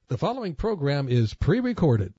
The following program is pre-recorded.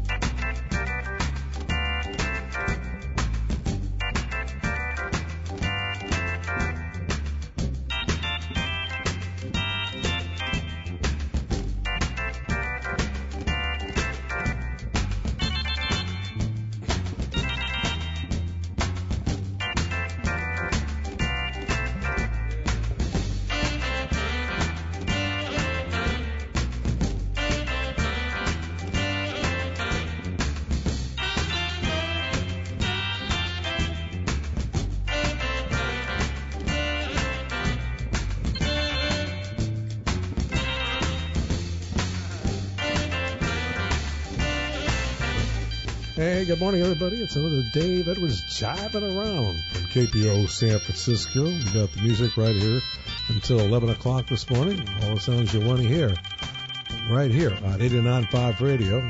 Hey, good morning, everybody. It's another Dave Edwards jiving around from KPO San Francisco. We got the music right here until 11 o'clock this morning. All the sounds you want to hear right here on 89.5 Radio.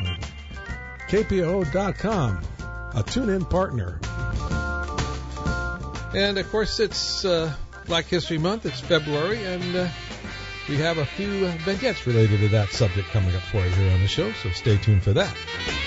KPO.com, a tune-in partner. And, of course, it's Black History Month. It's February, and we have a few vignettes related to that subject coming up for you here on the show, so stay tuned for that.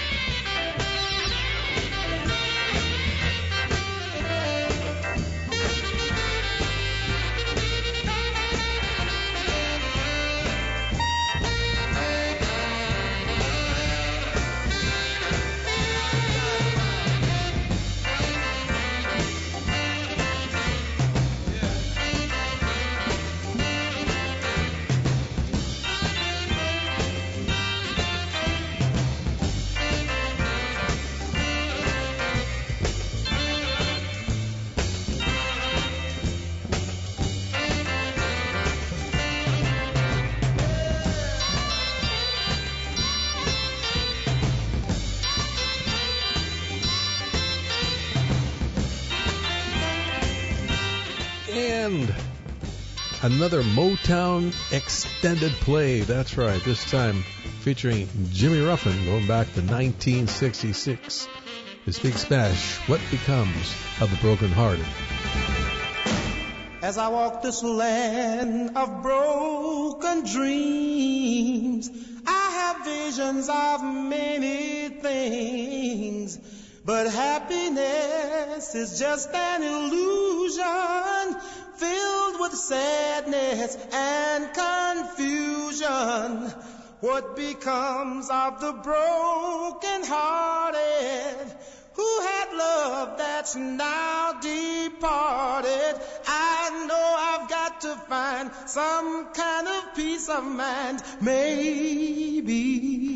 Another Motown extended play. That's right. This time featuring Jimmy Ruffin going back to 1966. His big smash, What Becomes of the Brokenhearted. As I walk this land of broken dreams, I have visions of many things. But happiness is just an illusion filled with sadness and confusion. What becomes of the broken-hearted who had love that's now departed? I know I've got to find some kind of peace of mind, maybe.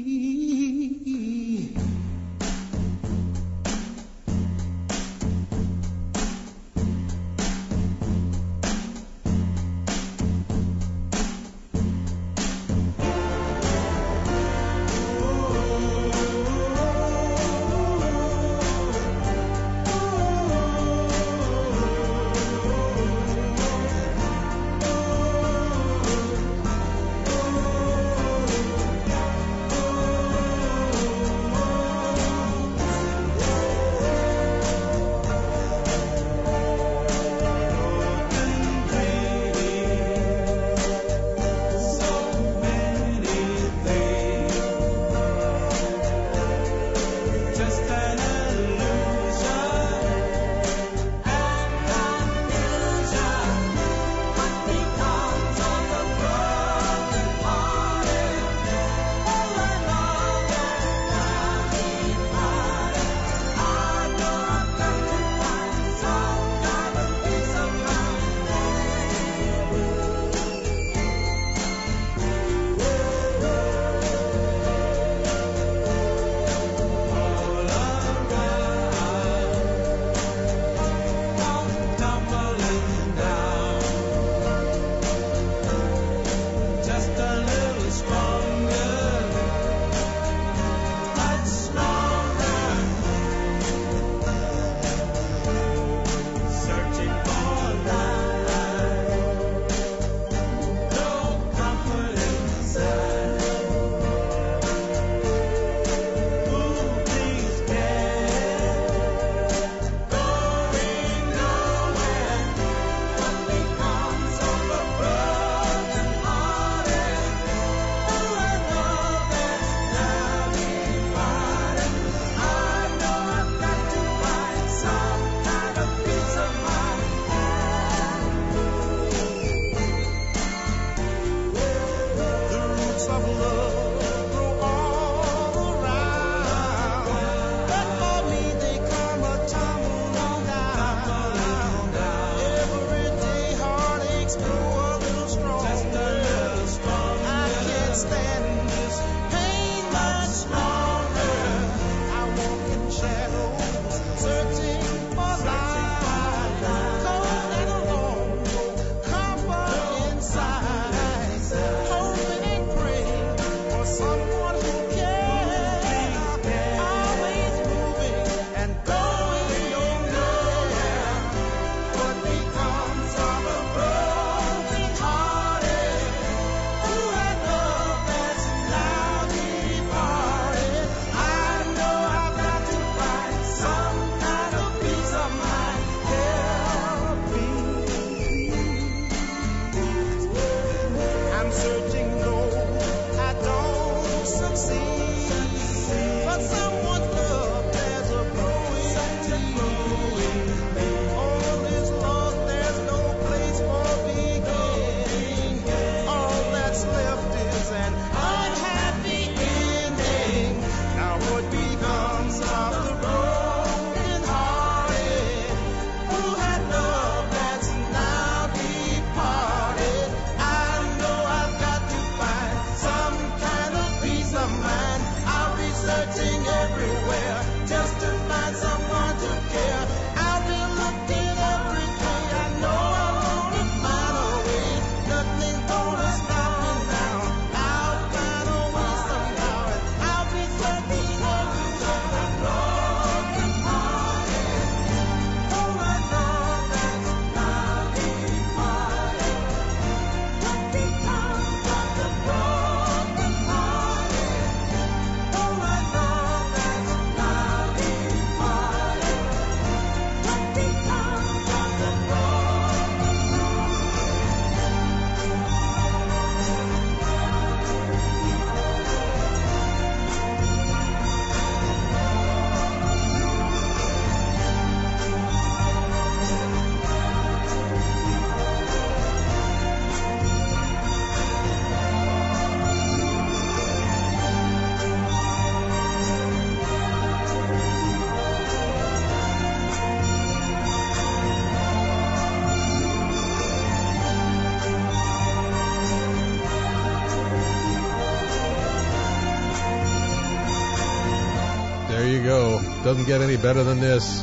Doesn't get any better than this.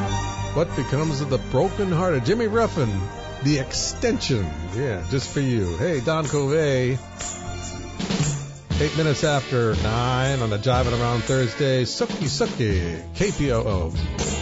What becomes of the broken-hearted? Jimmy Ruffin, The Extension. Yeah, just for you. Hey, Don Covey. 8 minutes after 9 on the Jiving Around Thursday. Suki Suki, KPOO.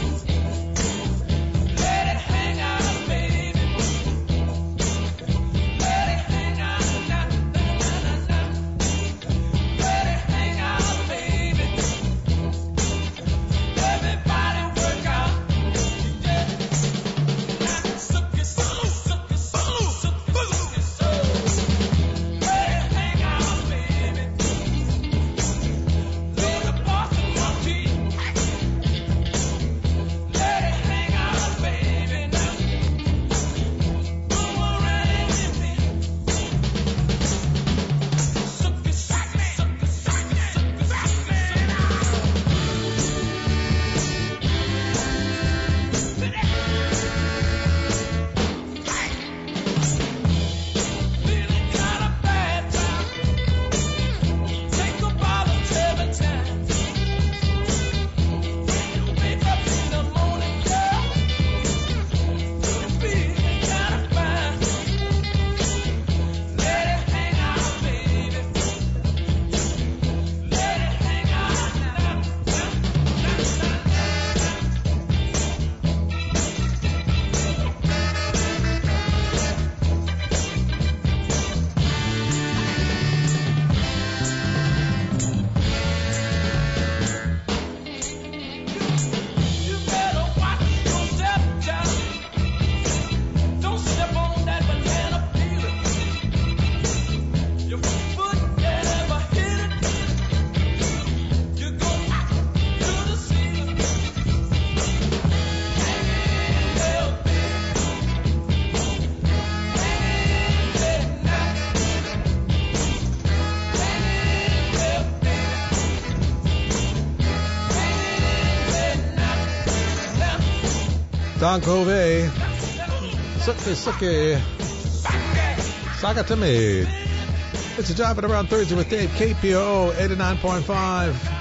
Don Covey, Suki Suki, Saga to me. It's a Jiving Around Thursday with Dave, KPOO 89.5.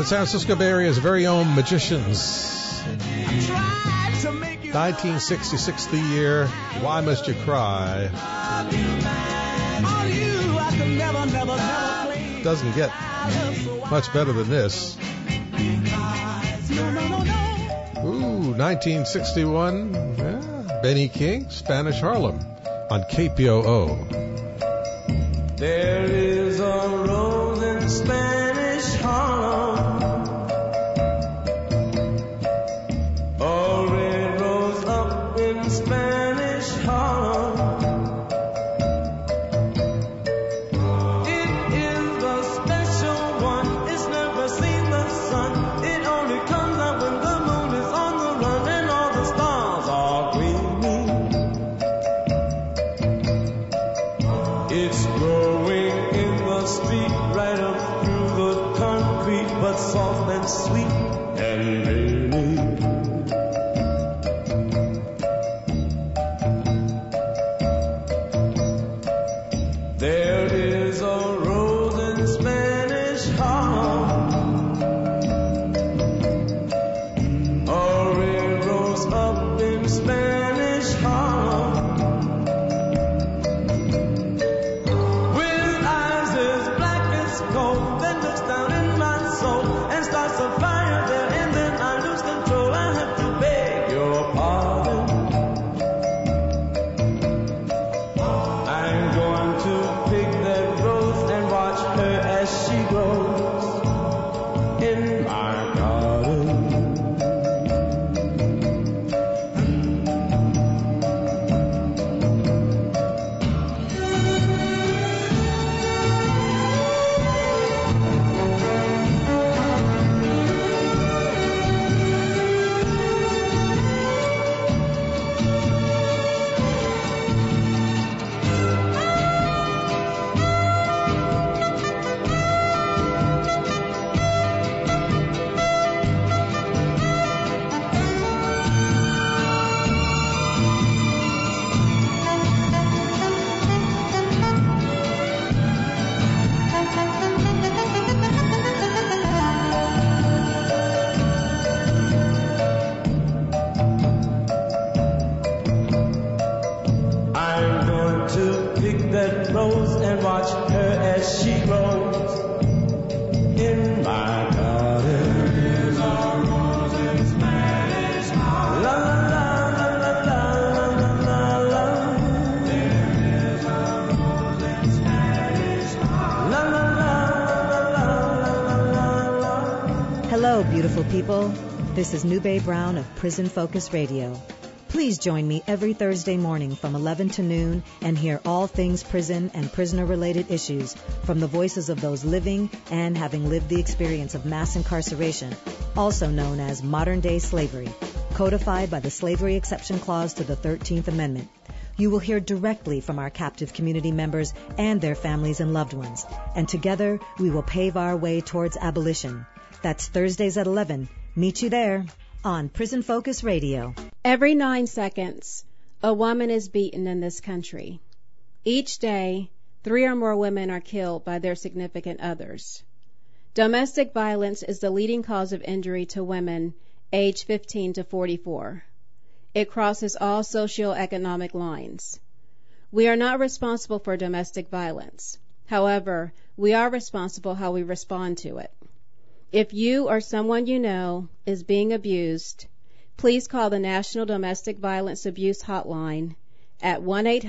San Francisco Bay Area's very own Magicians. 1966, the year. Why Must You Cry? Doesn't get much better than this. Ooh, 1961. Yeah. Benny King, Spanish Harlem on KPOO. There is a rose in Spanish Harlem, a red rose up in Spanish Harlem. It is a special one, it's never seen the sun. It only comes out when the moon is on the run and all the stars are gleaming. It's growing in the street right up through the concrete, but soft and sweet and rainy. There is a rose in Spanish Harlem, a red rose up in Spanish Harlem. With eyes as black as coal, that looks down in my soul and starts a fire there, and then I lose control. I have to beg your pardon. I'm going to pick that rose and watch her as she grows in my garden. I'm going to pick that rose and watch her as she grows in my garden. There's a rose in Spanish Harlem. La la la la la la la la. There is a rose in Spanish Harlem. La la la la la la la la. Hello, beautiful people. This is Nube Brown of Prison Focus Radio. Please join me every Thursday morning from 11 to noon and hear all things prison and prisoner-related issues from the voices of those living and having lived the experience of mass incarceration, also known as modern-day slavery, codified by the Slavery Exception Clause to the 13th Amendment. You will hear directly from our captive community members and their families and loved ones, and together we will pave our way towards abolition. That's Thursdays at 11. Meet you there on Prison Focus Radio. Every 9 seconds, a woman is beaten in this country. Each day, 3 or more women are killed by their significant others. Domestic violence is the leading cause of injury to women aged 15 to 44. It crosses all socioeconomic lines. We are not responsible for domestic violence. However, we are responsible how we respond to it. If you or someone you know is being abused, please call the National Domestic Violence Abuse Hotline at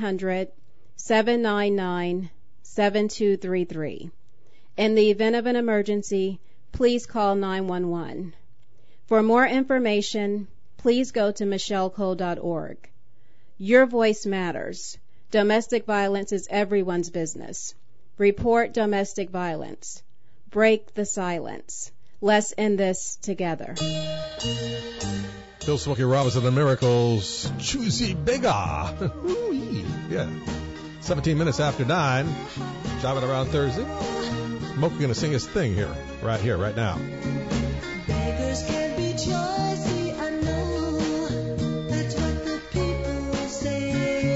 1-800-799-7233. In the event of an emergency, please call 911. For more information, please go to michellecole.org. Your voice matters. Domestic violence is everyone's business. Report domestic violence. Break the silence. Let's end this together. Bill Smokey Robinson, The Miracles, Choosy Bigger. Yeah. 17 minutes after 9. Jiving around Thursday. Smokey going to sing his thing here, right now. Beggars can't be choicy, I know. That's what the people say.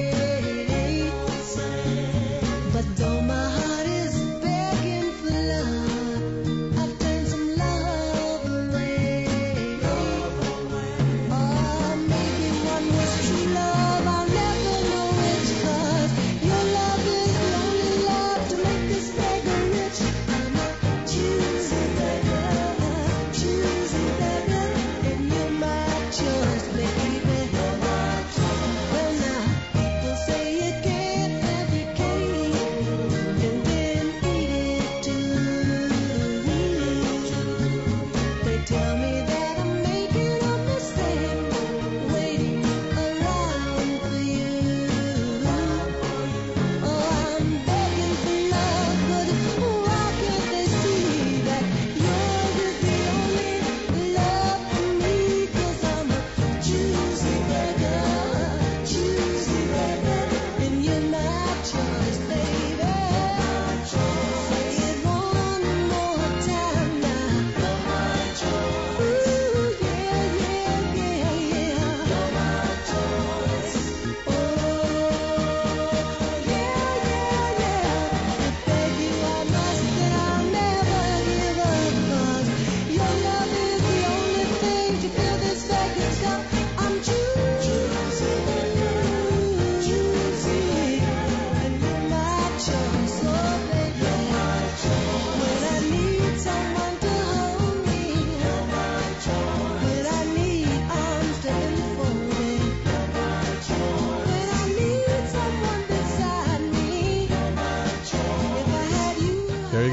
But though my heart is begging for love, I've done some love.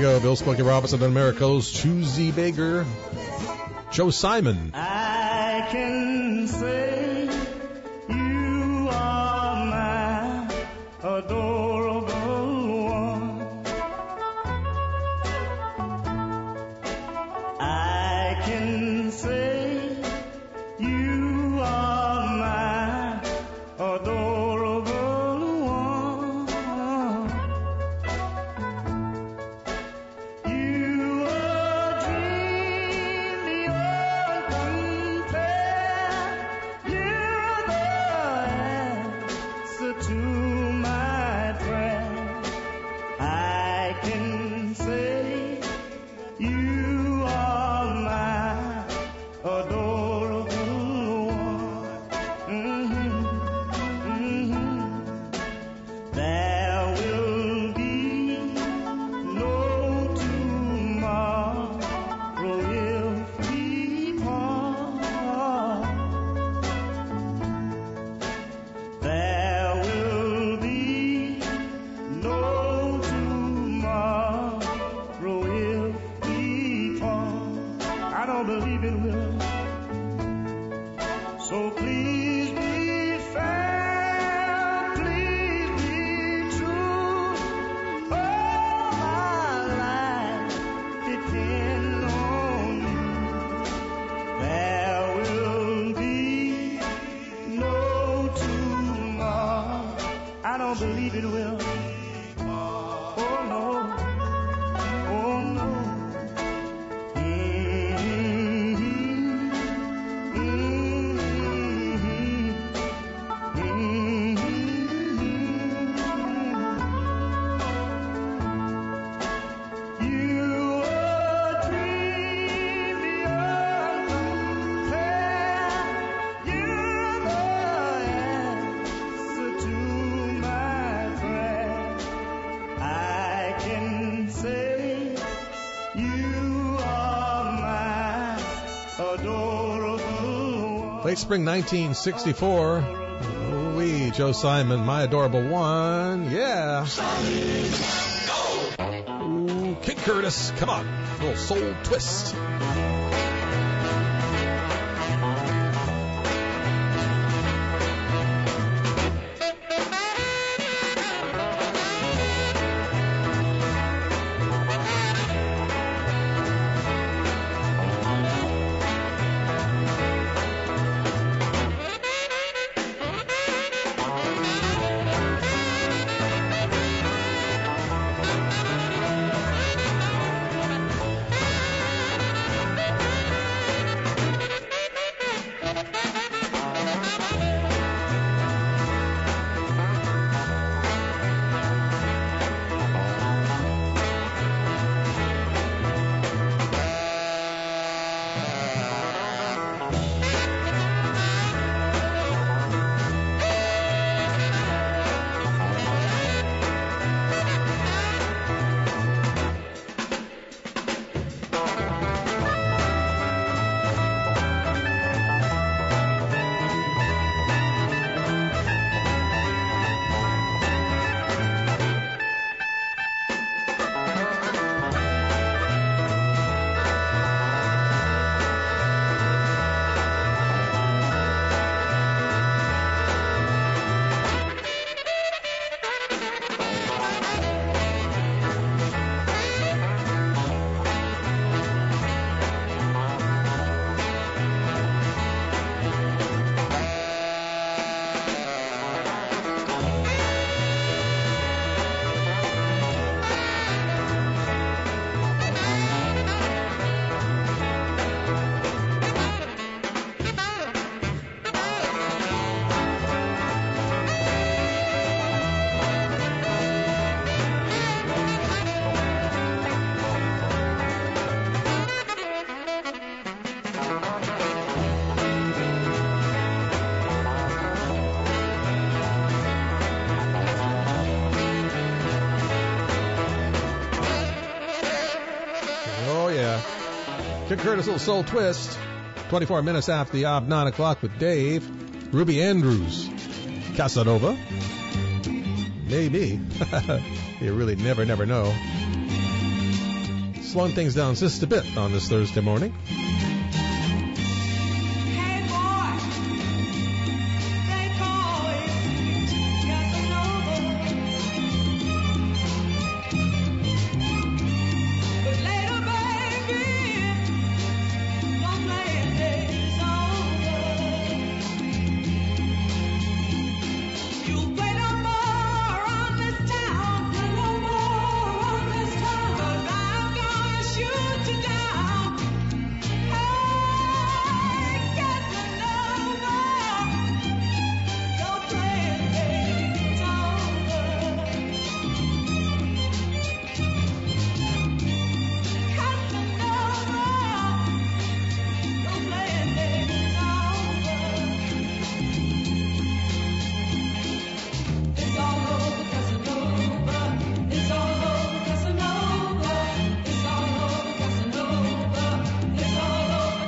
you go. Bill Smokey Robinson and Miracles. Chuzy Baker. Joe Simon. I can say you are my adorable one. I can say you are my adorable one. You are a dream beyond compare. You're the answer to my prayer. I can say you are my adorable one. There will be no tomorrow if we part. There will be no tomorrow if we part. I don't believe it will. So please be fair, please be true. All my life depend on you. There will be no tomorrow. I don't believe it will. Oh no, oh no. You are a dream beyond compare. You're the answer to my prayer. I can say you are my adorable one. Late spring 1964. Wee, Joe Simon, My Adorable One. Yeah. Ooh, Kid Curtis, come on. A little soul twist. Kid Curtis, little soul twist. 24 minutes after the hour, 9 o'clock with Dave. Ruby Andrews. Casanova. Maybe. You really never know. slowing things down just a bit on this Thursday morning. Hey boy, they call it Casanova. But later, baby, your playing days over. You play no more around this town, play no more around this town. 'Cause I'm gonna shoot you down. Hey, Casanova, your playing days over. Casanova, your playing days over. It's all over Casanova. It's all over Casanova. It's all over Casanova. It's all over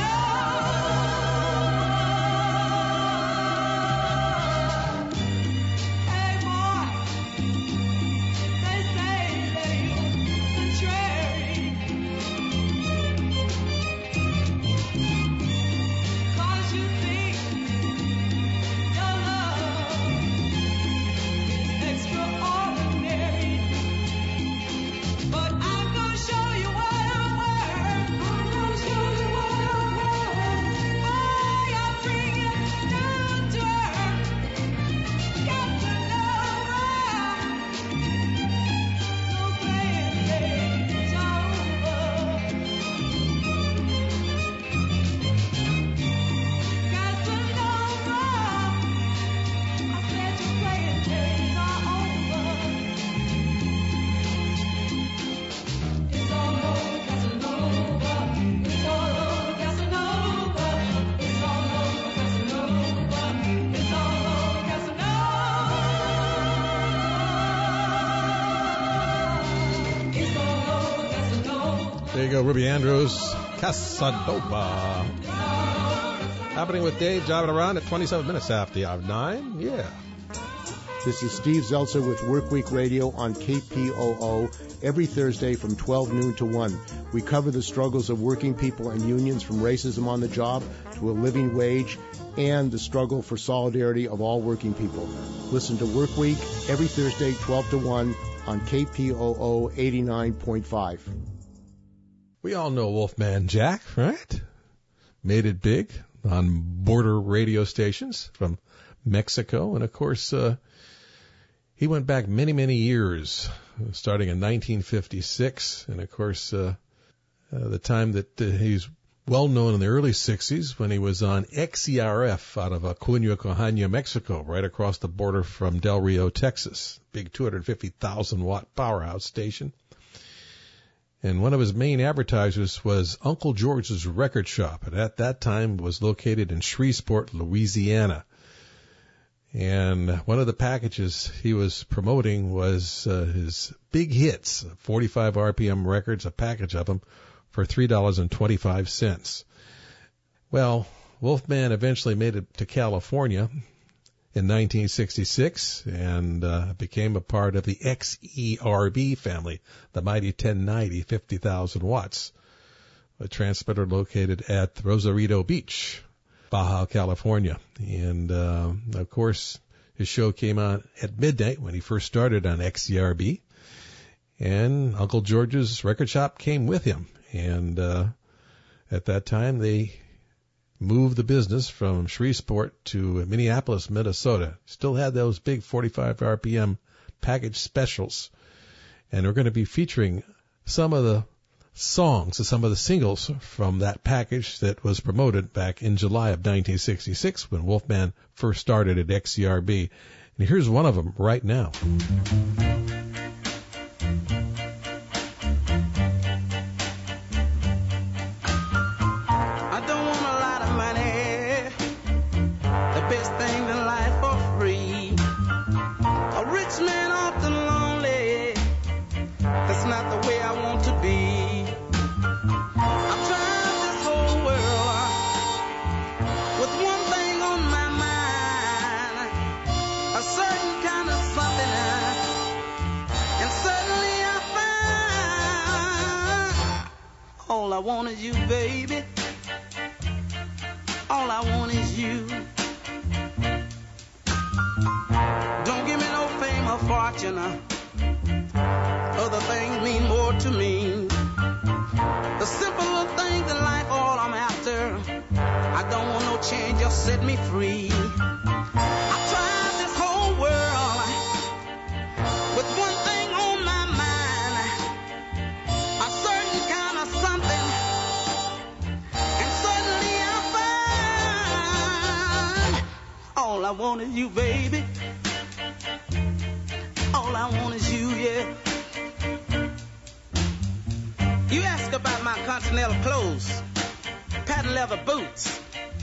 Casanova. Hey boy, they say that you're contrary. 'Cause you think your love extraordinary, but I'm gonna show you what I'm worth. I'm gonna show you what I'm worth. Oh, I'll bring you down to earth. Casanova, no playing days over. Casanova, I said your playing days are over. It's all over Casanova. It's all over Casanova. It's all over Casanova. It's all over Casanova. It's all over Casanova. There you go, Ruby Andrews, Casanova. Happening with Dave, driving around at 27 minutes after the hour 9. Yeah. This is Steve Zeltzer with Workweek Radio on KPOO every Thursday from 12 noon to 1. We cover the struggles of working people and unions from racism on the job to a living wage and the struggle for solidarity of all working people. Listen to Workweek every Thursday 12 to 1 on KPOO 89.5. We all know Wolfman Jack, right? Made it big on border radio stations from Mexico. And, of course, he went back many, many years, starting in 1956. And, of course, the time that he's well known in the early 60s when he was on XERF out of Acuña, Coahuila, Mexico, right across the border from Del Rio, Texas. Big 250,000-watt powerhouse station. And one of his main advertisers was Uncle George's Record Shop. And at that time was located in Shreveport, Louisiana. And one of the packages he was promoting was his big hits, 45 RPM records, a package of them, for $3.25. Well, Wolfman eventually made it to California in 1966 and became a part of the XERB family, the mighty 1090 50,000 watts, a transmitter located at Rosarito Beach, Baja California. And, of course, his show came on at midnight when he first started on XERB. And Uncle George's Record Shop came with him. And at that time, they moved the business from Shreveport to Minneapolis, Minnesota. Still had those big 45 RPM package specials. And we're going to be featuring some of the songs and some of the singles from that package that was promoted back in July of 1966 when Wolfman first started at XERB. And here's one of them right now. I don't want a lot of money, the best thing in life for free. A rich man often lonely, that's not the way I want to be. I've tried this whole world with one thing on my mind, a certain kind of something I want is you, baby. All I want is you. Don't give me no fame or fortune. Other things mean more to me. The simple little things in life, all I'm after. I don't want no change, just set me free. I tried this whole world with one thing on my mind, a certain kind of something, and suddenly I find all I want is you, baby. All I want is you, yeah. You ask about my continental clothes, patent leather boots.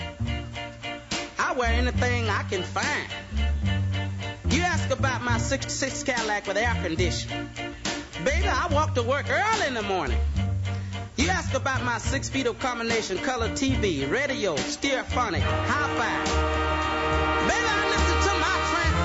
I wear anything I can find. You ask about my 66 Cadillac with air conditioning. Baby, I walk to work early in the morning. You ask about my 6 feet of combination color TV, radio, stereophonic, hi-fi. Baby, I listen to my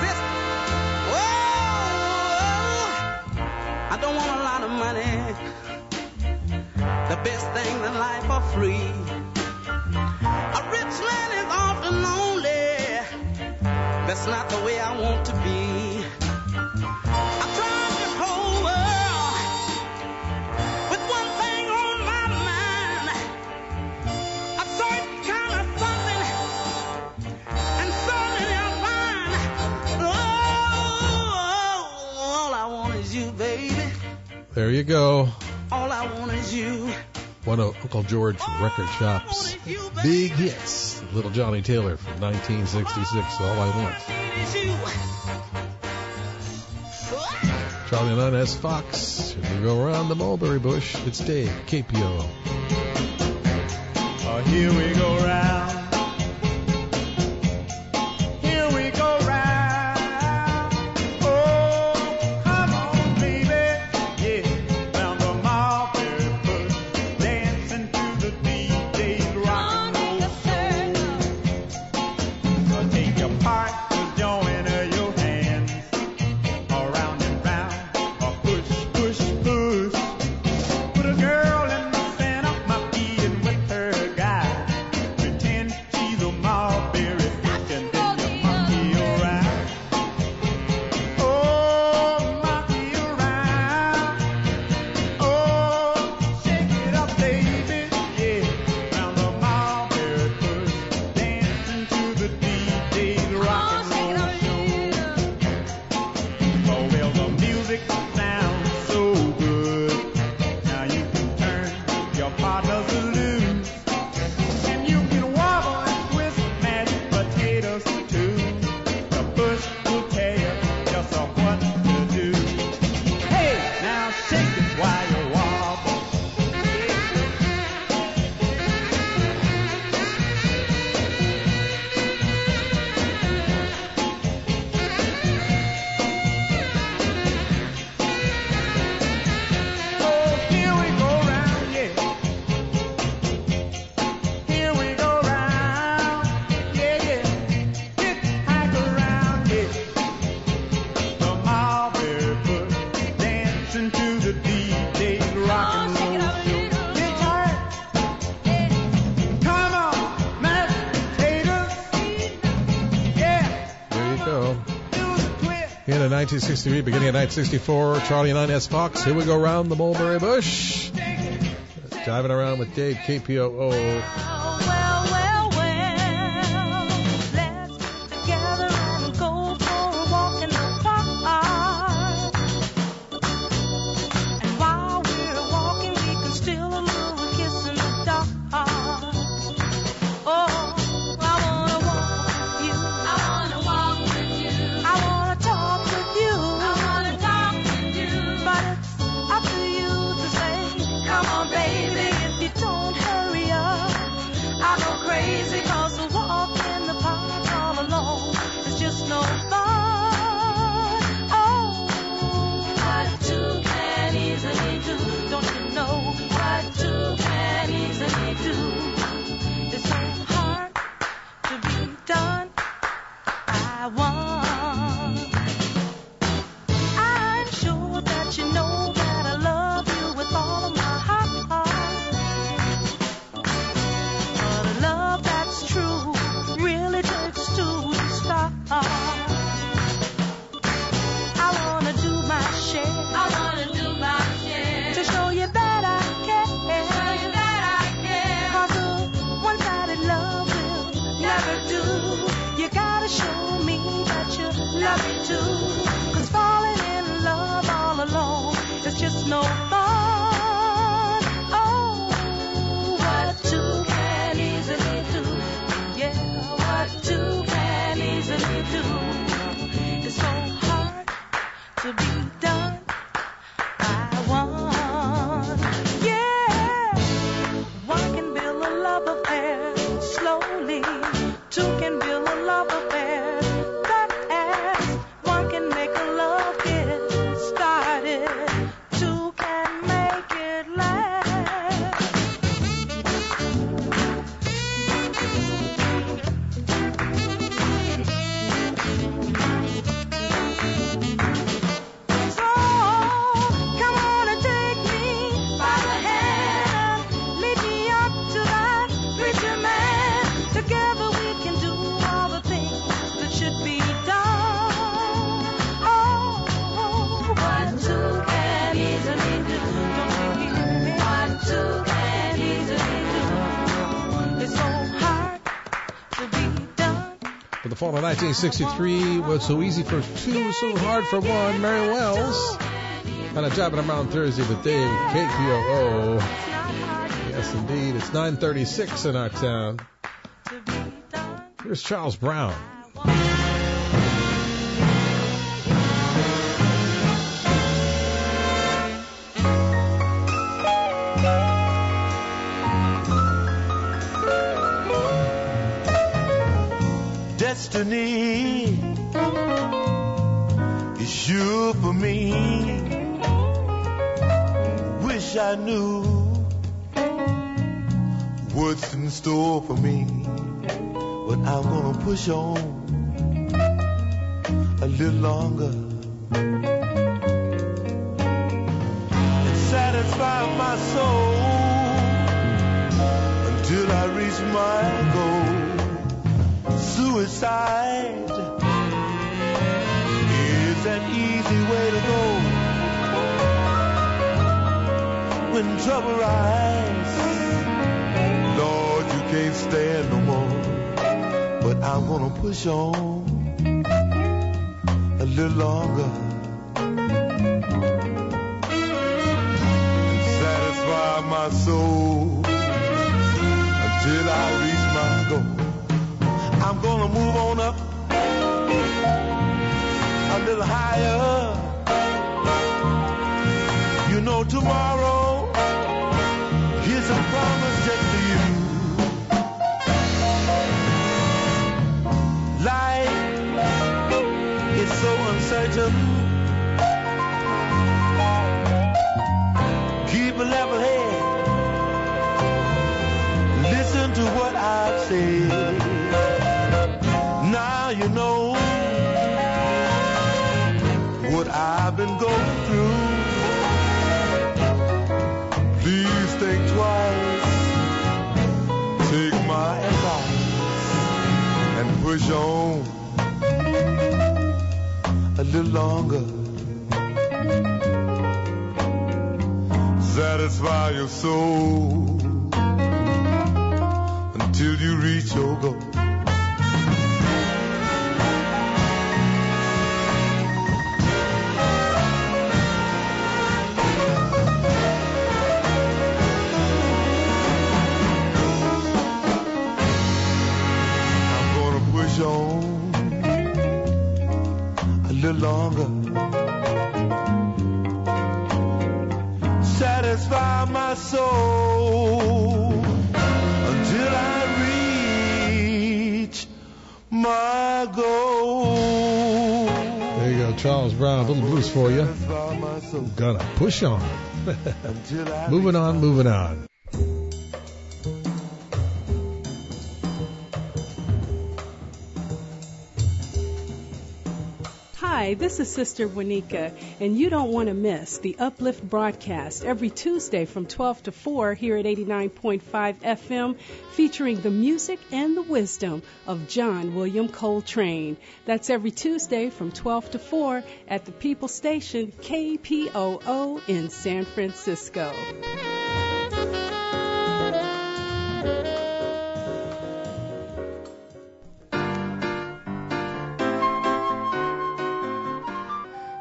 transistor. Whoa! I don't want a lot of money. The best things in life are free. A rich man is often lonely. That's not the way I want to be. I tried this whole world with one thing on my mind, a certain kind of something, and suddenly I find, oh, all I want is you, baby. There you go. All I want is you. One of Uncle George Record Shop's big hits. Little Johnny Taylor from 1966, All I Want. Charlie 9S Fox. If we go around the mulberry bush, it's Dave, KPO. Oh, here we go round. Here we go round. Oh, come on, baby. Yeah, round the mulberry bush, dancing to the DJ's rock and roll show. Take your part to join your hands around and round. Push, push, push. Put a girl in the center of my feet and with her guy. Pretend she's a mulberry bush and then you monkey around. Oh, monkey around. Oh, shake it up, baby. Yeah, round the mulberry bush, dancing to the DJ's rock and roll show. Oh, well, the music sounds so good. Now you can turn your partners loose. And you can wobble and twist mashed potatoes too. The bush will tell you just what to do. Hey, now shake it while you wobble. Oh, here we go round, yeah. Here we go round, yeah, yeah. Hike around, yeah. The mulberry bush, dancing to the DJ's rock and roll show. Get tired. Come on, mashed potatoes. Yeah. There you go. Do the twist. In 1963, beginning of 1964, Charlie and 9S Fox. Here we go round the mulberry bush. Driving around with Dave, KPOO. Let's get together and go for a walk in the park. And while we're walking, we can steal a little kiss in the dark. Oh, I wanna walk with you. I wanna walk with you. I wanna talk with you. I wanna talk with you. But it's up to you to say, come on, baby, if you don't hurry up. I what to. 'Cause falling in love all alone is just no fun. Oh, what two can easily do. Yeah, what two can easily do. It's so hard to be done by one. Yeah, one can build a love affair slowly. Two can build a love affair fast. One can make a love get started. Two can make it last. So come on and take me by the hand. Lead me up to that preacher man. Together we can do all the things that should be done. Oh, what two can easily do. Don't you hear me? What two can easily do. It's so hard to be done. For the fall of 1963, what's so easy for two, so hard for one, Mary Wells. On a Job and Around Thursday with Dave, KPOO. It's not hard Yes, indeed. It's 9:36 in our town. to be done. Here's Charles Brown. Destiny is sure for me. Wish I knew what's in store for me, but I'm gonna push on a little longer and satisfy my soul until I reach my goal. Suicide is an easy way to go when trouble rises. Lord, you can't stand no more, but I'm gonna push on a little longer and satisfy my soul until I reach my goal. I'm gonna move on up a little higher. You know tomorrow here's a promise just for you. Life is so uncertain. Keep a level head. Listen to what I've said. Now you know what I've been going through. Please think twice, take my advice, and push on a little longer. Satisfy your soul until you reach your goal. On a little longer, satisfy my soul until I reach my goal. There you go, Charles Brown. A little blues for you. Satisfy my soul Gotta push on. until I Moving reach on, my moving on. Hi, this is Sister Wanika, and you don't want to miss the Uplift broadcast every Tuesday from 12 to 4 here at 89.5 FM, featuring the music and the wisdom of John William Coltrane. That's every Tuesday from 12 to 4 at the People Station KPOO in San Francisco.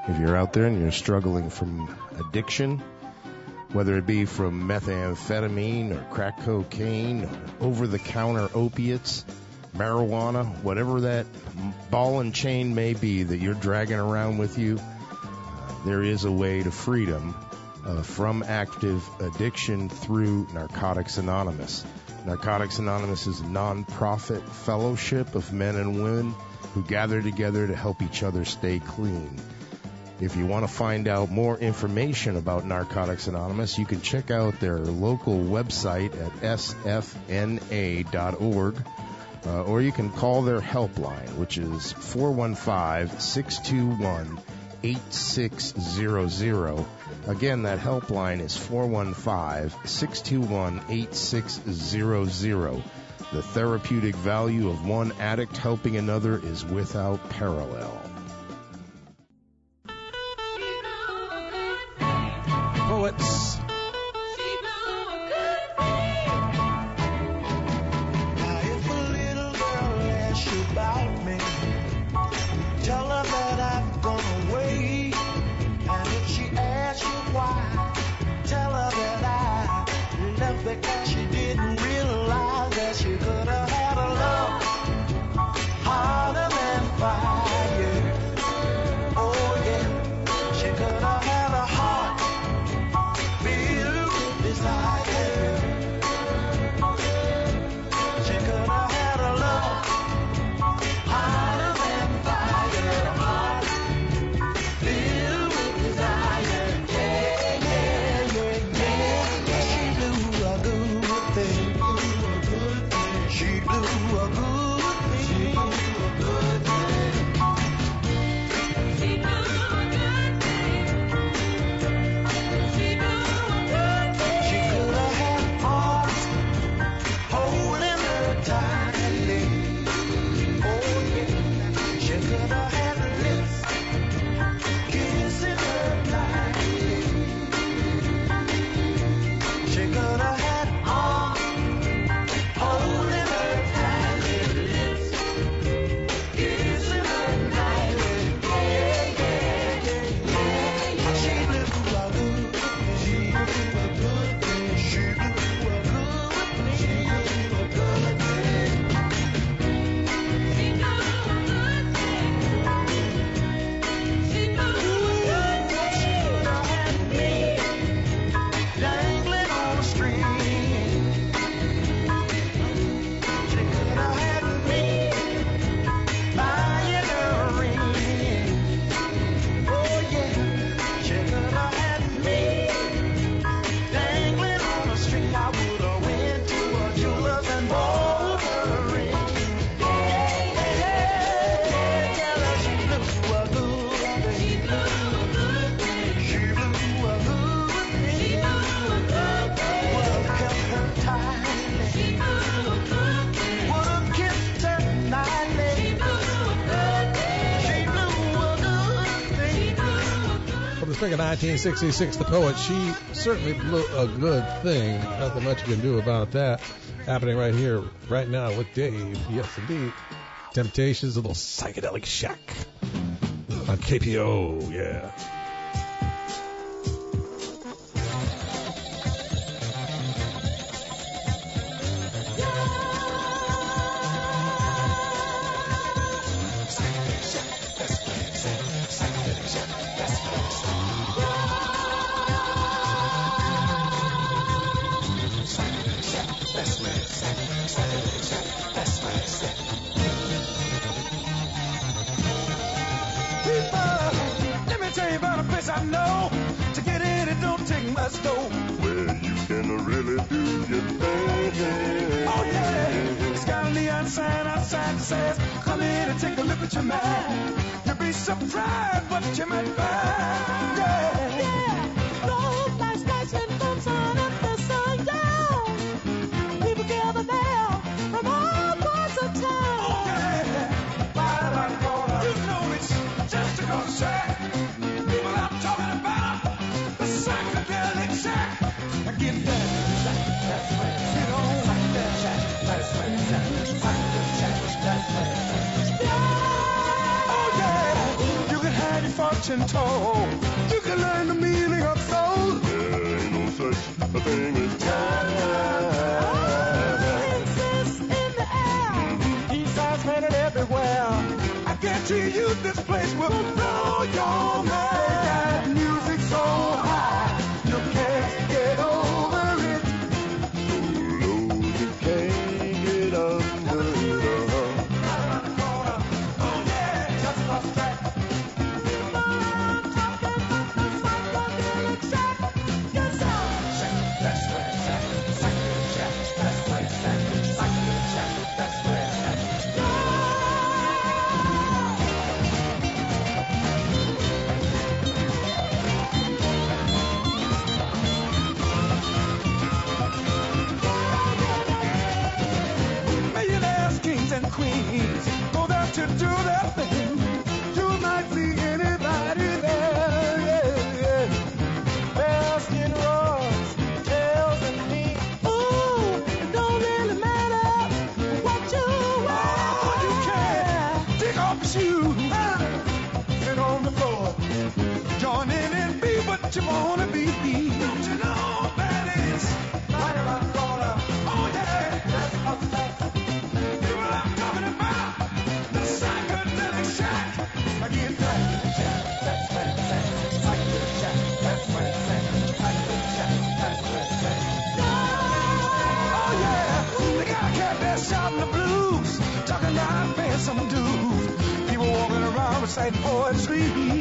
If you're out there and you're struggling from addiction, whether it be from methamphetamine or crack cocaine or over-the-counter opiates, marijuana, whatever that ball and chain may be that you're dragging around with you, there is a way to freedom from active addiction through Narcotics Anonymous. Narcotics Anonymous is a non-profit fellowship of men and women who gather together to help each other stay clean. If you want to find out more information about Narcotics Anonymous, you can check out their local website at sfna.org, or you can call their helpline, which is 415-621-8600. Again, that helpline is 415-621-8600. The therapeutic value of one addict helping another is without parallel. Poets. If a little girl asks you about me, tell her that I've gone away. And if she asks you why, tell her that I left because she didn't realize that she could have had a love harder than fire. Oh yeah, she could have had a heart filled with desire. She could have had a love harder than fire. A heart filled with desire. Yeah, yeah, yeah, yeah. She blew a good thing. She blew a good thing. She could have had arms holding her tightly. Oh yeah. She could have had lips kissing her lightly. She could have had arms holding her tightly. Lips kissing her lightly. Yeah, yeah, yeah, yeah. She blew a good thing. She blew a good thing. She blew a good thing. She blew a good thing. She could have had me dangling on a string. She could have had me buying her a ring. Oh yeah, she could have had me dangling on a string. I would have went to a jeweler's and bought her a ring. Yeah, yeah, yeah, tell her she blew a good thing. She blew a good thing. She blew a good thing. Would have held her tightly. She blew a good thing. Would have kissed her nightly. She blew a good thing. She blew a good thing. From the spring of 1966, the poet, she certainly blew a good thing. Nothing much you can do about that. Happening right here, right now with Dave. Yes, indeed. Temptations, a little psychedelic shack on KPO. Yeah. Let me tell you about a place I know. To get in, it don't take much dough. Where you can really do your thing. Oh yeah, it's got a neon sign outside that says, "Come in and take a look at your man." You'll be surprised what you might find. Yeah, yeah. Those nice guys and folks on up the sun down. People gather there from all parts of town. Oh yeah, right around the corner. You know it's just a ghost shack. People I'm talking about, the psychedelic shack. Get down, that's right. Get on like that shack, that's right. Psychedelic shack, that's right. Yeah. Oh yeah, you can have fortune told. You can learn the meaning of soul. There ain't no such a thing as time. Incense in the air. Peace signs painted everywhere. I guarantee you this place will blow your mind. That music so high, you can't get over it. So low you can't get under it. Around the corner, oh yeah, just a track. I'm talking about the psychedelic shack. Yes, sir. That's where it's at. Psychedelic shack. That's where it's at. Psychedelic shack. That's where it's at. Millionaires, kings, and queens go there to do their thing. You might see anybody there. Yeah, yeah. Bearskin rugs, tails, and me. Ooh, it don't really matter what you wear. You can take off your shoes, sit on the floor, join in and be what you wanna be. Don't you know that it's right around the corner? Oh yeah, that's a fact. See what I'm talking about? The psychedelic shack. Again, psychedelic shack. That's where it's at. Psychedelic shack. That's where it's at. Psychedelic shack. That's where it's at. Oh yeah, they got a cat there shouting the blues, talking down, paying some dues. People walking around reciting poetry.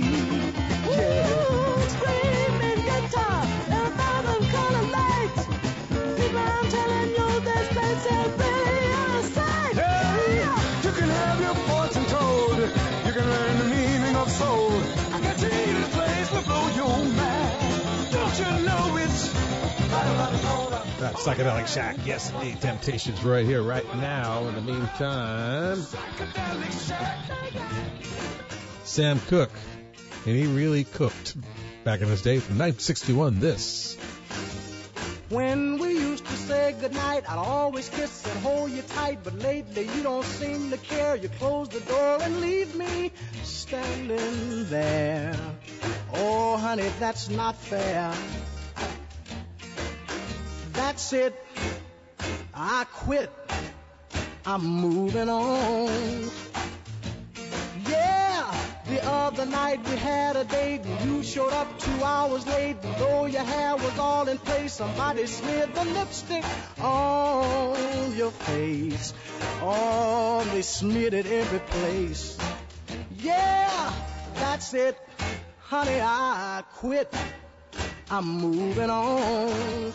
Yeah. Screaming guitar and a thousand color lights. People, I'm telling you, this place is really a sight. Yeah. You can have your fortune told. You can learn the meaning of soul. I can tell you this place will blow your mind. Don't you know it's right around the corner? That Psychedelic Shack. Yes, indeed. Temptations right here, right now. In the meantime, Psychedelic shack. Sam Cooke. And he really cooked back in his day from 1961. This. When we used to say goodnight, I'd always kiss and hold you tight. But lately you don't seem to care. You close the door and leave me standing there. Oh, honey, that's not fair. That's it. I quit. I'm moving on. Yeah, the other night we had a date and you showed up 2 hours late. And though your hair was all in place, somebody smeared the lipstick on your face. Oh, they smeared it every place. Yeah, that's it. Honey, I quit. I'm moving on.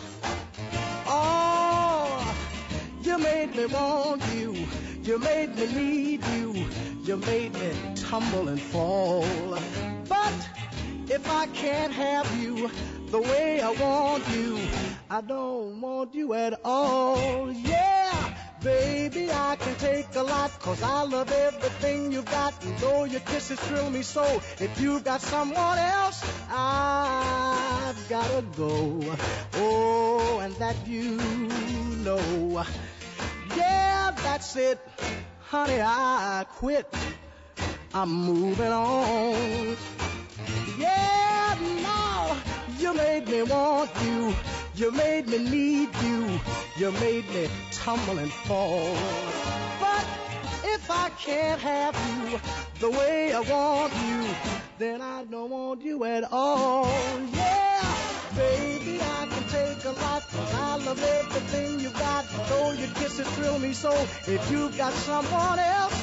Oh, you made me want you. You made me need you. You made me tumble and fall. But if I can't have you the way I want you, I don't want you at all. Yeah, baby, I can take a lot, 'cause I love everything you've got. And though your kisses thrill me so, if you've got someone else, I've gotta go. Oh, and that you know. Yeah, that's it. Honey, I quit. I'm moving on. Yeah, now you made me want you. You made me need you. You made me tumble and fall. But if I can't have you the way I want you, then I don't want you at all. Yeah, baby, I can take a lot, 'cause I love everything you got. Though your kisses thrill me so, if you've got someone else,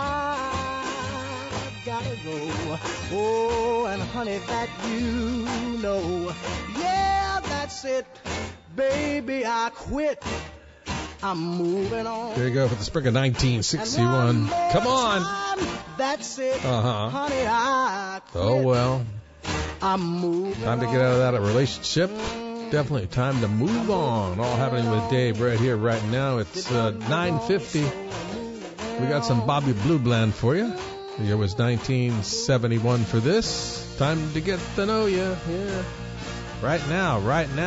I've gotta go. Oh, and honey, that you know. Yeah, that's it. Baby, I quit. I'm moving on. There you go for the spring of 1961. Come on. Time, that's it. Uh-huh. Honey, I quit. Oh, well. I'm moving Time to get out of that relationship. Definitely time to move on. All happening with Dave right here, right now. It's 9:50. We got some Bobby Blue Bland for you. The year was 1971 for this. Time to get to know you. Yeah. Right now.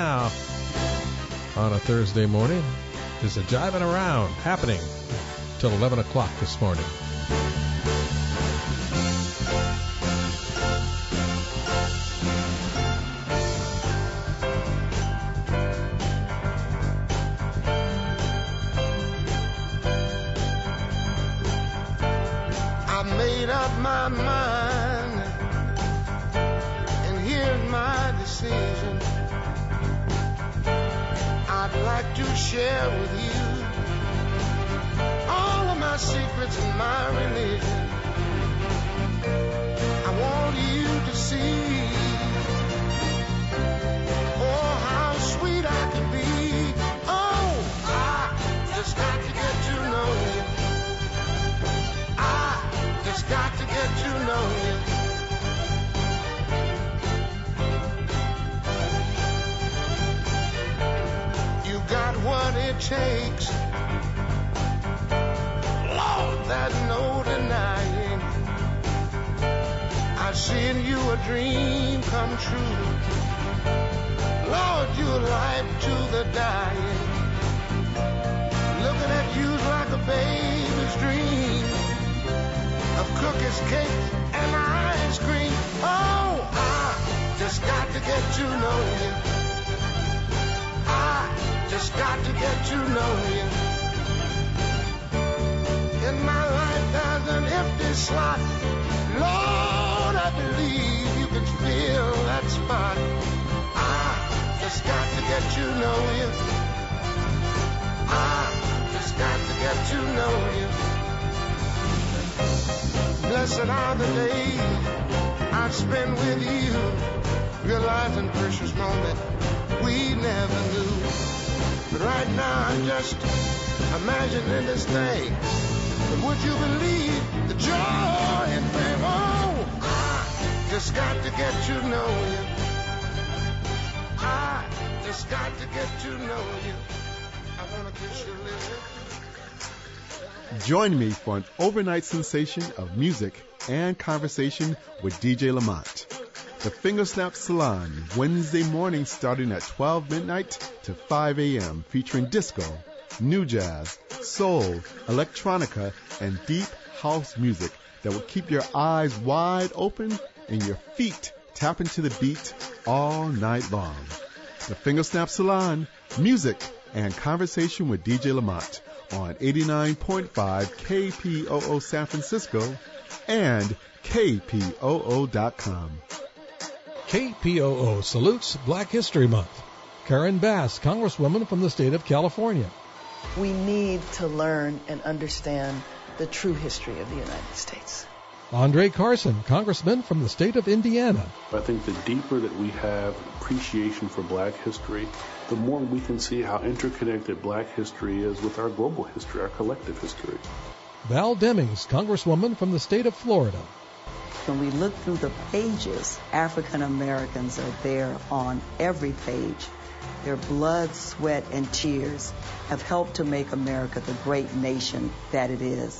On a Thursday morning. There's a jiving around happening till 11 o'clock this morning. share with you all of my secrets and my religion. I want you to see, oh, how sweet I can be. Oh, I just got to get to know you. I just got to get to know you. You got what it takes, Lord, there's no denying. I've seen you a dream come true. Lord, you're life to the dying. Looking at you's like a baby's dream of cookies, cake, and ice cream. Oh, I just got to get to know you. I just got to get to know you. In my life there's an empty slot. Lord, I believe you can fill that spot. I just got to get to know you. I just got to get to know you. Blessed are the days I spend with you, realizing precious moments we never knew. But right now I'm just imagining this thing. But would you believe the joy and fame? Oh, I just got to get to know you. I just got to get to know you. I want to kiss your lips. Join me for an overnight sensation of music and conversation with DJ Lamont. The Fingersnap Salon, Wednesday morning starting at 12 midnight to 5 a.m., featuring disco, new jazz, soul, electronica, and deep house music that will keep your eyes wide open and your feet tapping to the beat all night long. The Fingersnap Salon, music and conversation with DJ Lamont on 89.5 KPOO San Francisco and KPOO.com. KPOO salutes Black History Month. Karen Bass, Congresswoman from the state of California. We need to learn and understand the true history of the United States. Andre Carson, Congressman from the state of Indiana. I think the deeper that we have appreciation for Black history, the more we can see how interconnected Black history is with our global history, our collective history. Val Demings, Congresswoman from the state of Florida. When we look through the pages, African Americans are there on every page. Their blood, sweat, and tears have helped to make America the great nation that it is.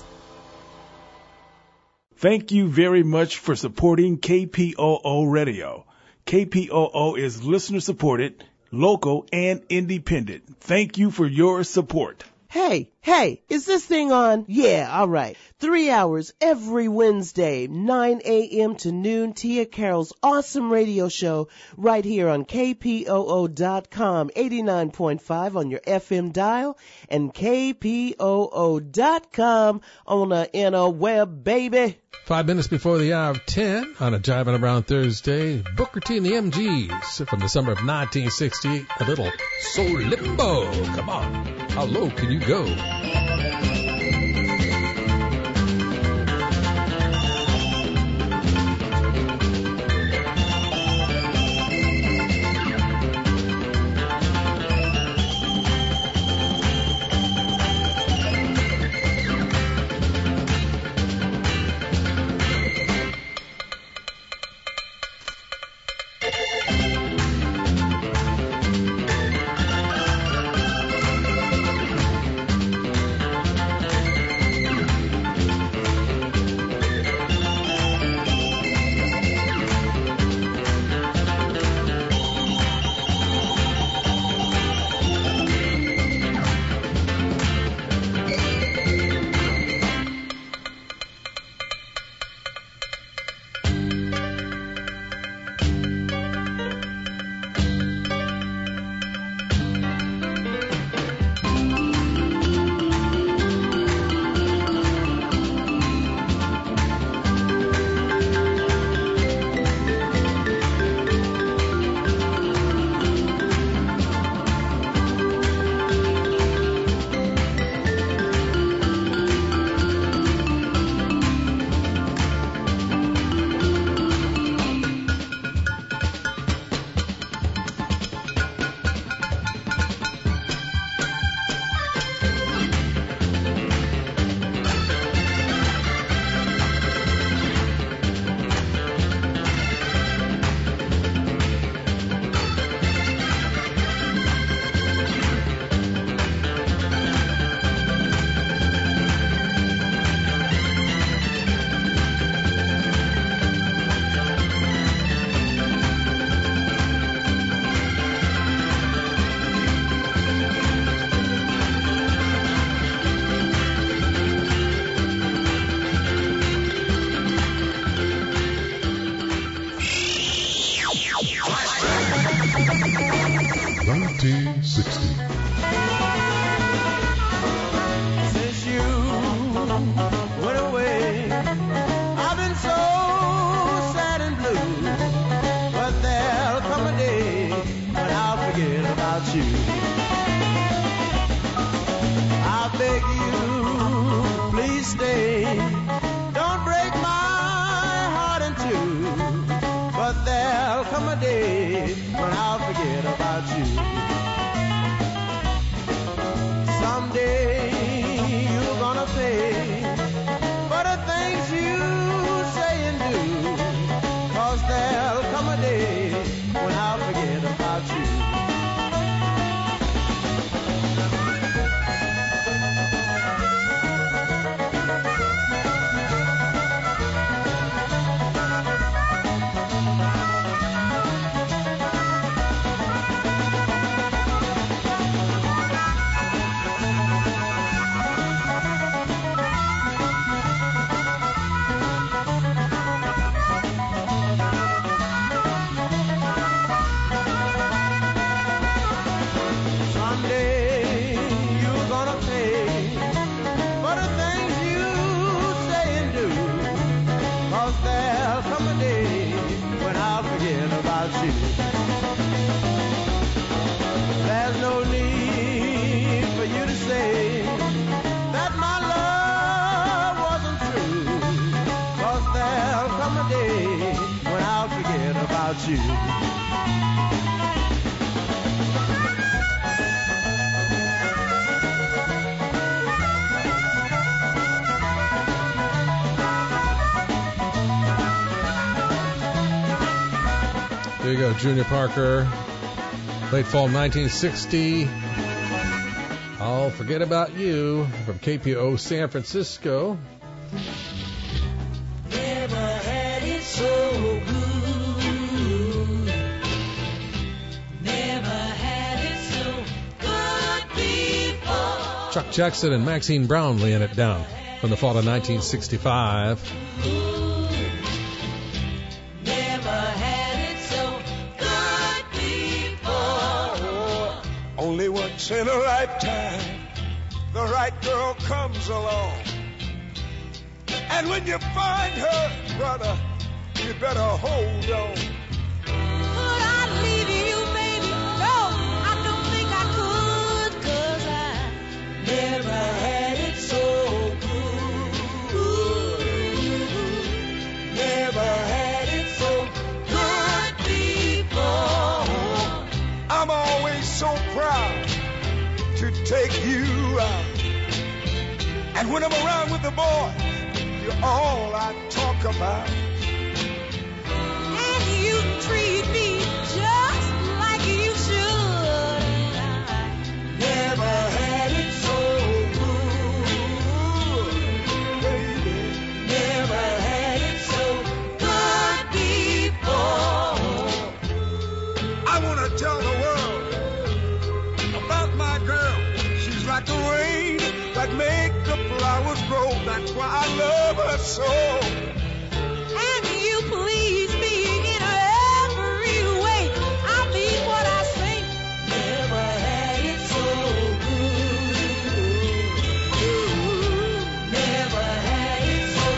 Thank you very much for supporting KPOO Radio. KPOO is listener-supported, local, and independent. Thank you for your support. Hey, is this thing on? Yeah, all right. 3 hours every Wednesday, 9 a.m. to noon, Tia Carroll's awesome radio show right here on KPOO.com, 89.5 on your FM dial, and KPOO.com on the interweb, baby. 5 minutes before the hour of 10 on a Jivin' Around Thursday, Booker T and the MGs from the summer of 1968, a little Soul Limbo. Come on, how low can you go? 1960. Since you went away, I've been so sad and blue. But there'll come a day when I'll forget about you. I beg you, please stay. Don't break my heart in two. But there'll come a day when I'll forget about you. Someday you're gonna pay for the things you say and do. 'Cause there'll come a day when I'll forget about you. There's no need for you to say that my love wasn't true. 'Cause there'll come a day when I'll forget about you. There you go, Junior Parker. Late fall 1960. I'll Forget About You from KPO San Francisco. Never had it so good. Never had it so good before. Chuck Jackson and Maxine Brown laying it down from the fall of 1965. Only once in a lifetime, the right girl comes along. And when you find her, brother, you better hold on. Could I leave you, baby? No, I don't think I could. 'Cause I never had it so good. Never had it so good before. I'm always so proud to take you out. And when I'm around with the boys, you're all I talk about. And you treat me just like you should. Never had it so good, baby. Never had it so good before. I want to tell the world about my girl. She's like the rain that make the flowers grow. That's why I love her so. And you please me in every way. I mean what I say. Never had it so good. Never had it so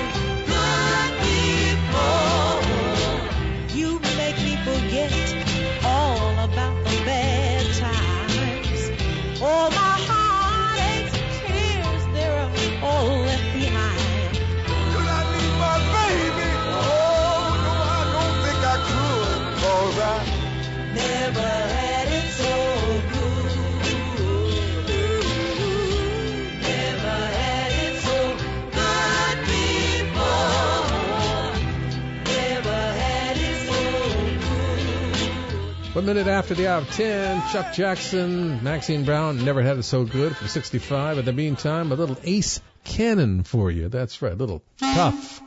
good before. You make me forget all about the bad times. All my heartaches and cares, they're all left behind. Could I leave my baby? Oh, no, I don't think I could. 'Cause I never had it so good. Never had it so good before. Never had it so good. 1 minute after the hour of 10, Chuck Jackson, Maxine Brown, Never Had It So Good from 65. In the meantime, a little Ace Cannon for you. That's right, a little Tough.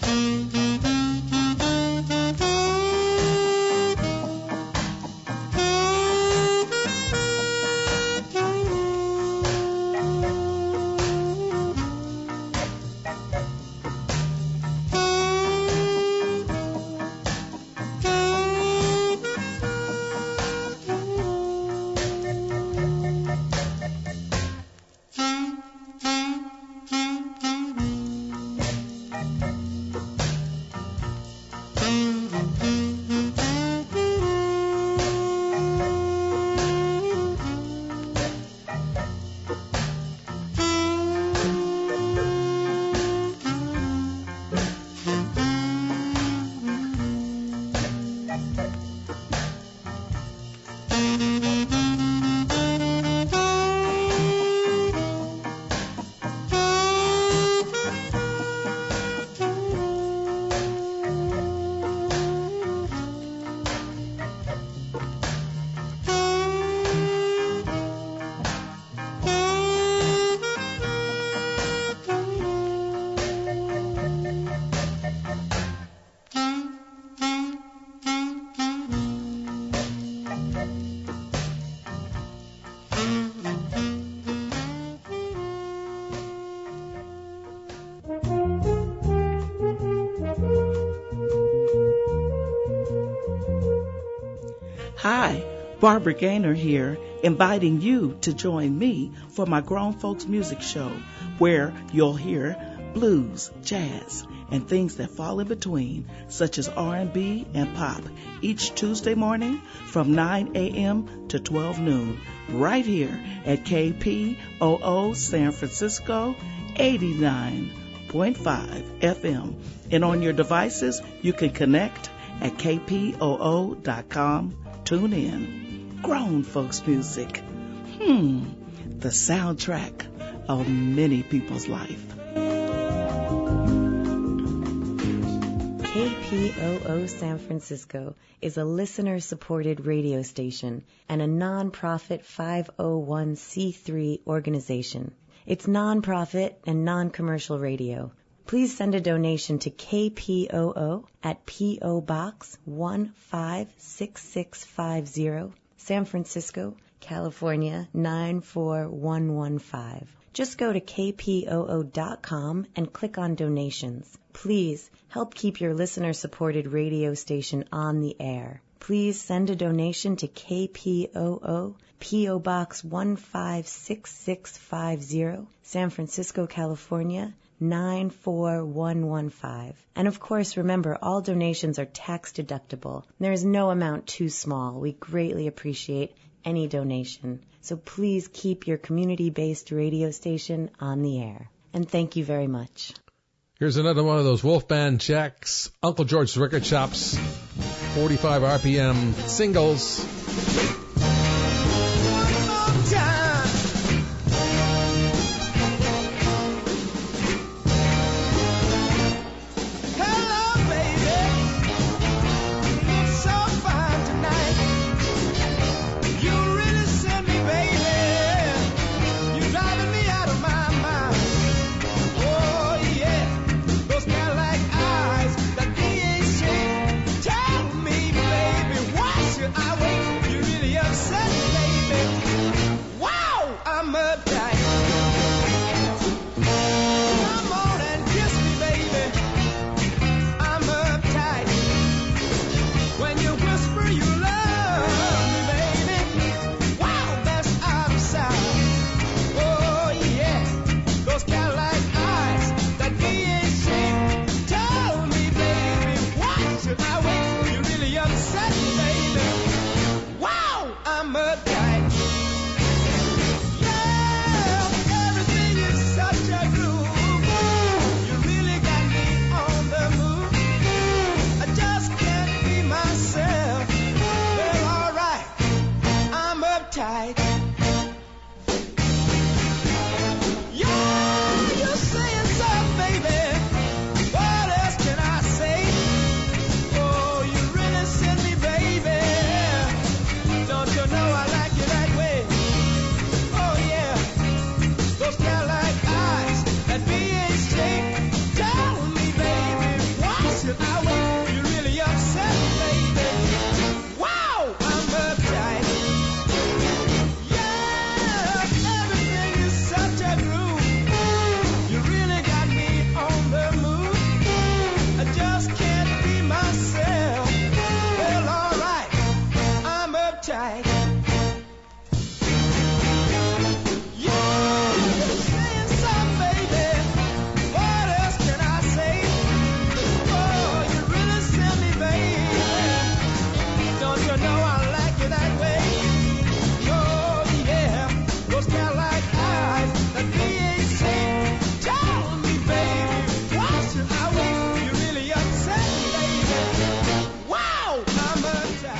Hi, Barbara Gaynor here, inviting you to join me for my Grown Folks Music Show, where you'll hear blues, jazz, and things that fall in between, such as R&B and pop, each Tuesday morning from 9 a.m. to 12 noon, right here at KPOO San Francisco, 89.5 FM. And on your devices, you can connect at kpoo.com. Tune in. Grown Folks Music. The soundtrack of many people's life. KPOO San Francisco is a listener-supported radio station and a non-profit 501c3 organization. It's non-profit and non-commercial radio. Please send a donation to KPOO at P.O. Box 156650, San Francisco, California 94115. Just go to kpoo.com and click on donations. Please help keep your listener-supported radio station on the air. Please send a donation to KPOO, P.O. Box 156650, San Francisco, California 94115. And of course, remember, all donations are tax deductible. There is no amount too small. We greatly appreciate any donation. So please keep your community-based radio station on the air. And thank you very much. Here's another one of those Wolfband checks. Uncle George's Record Shops, 45 RPM singles. Tell me, baby, why should I wait? You really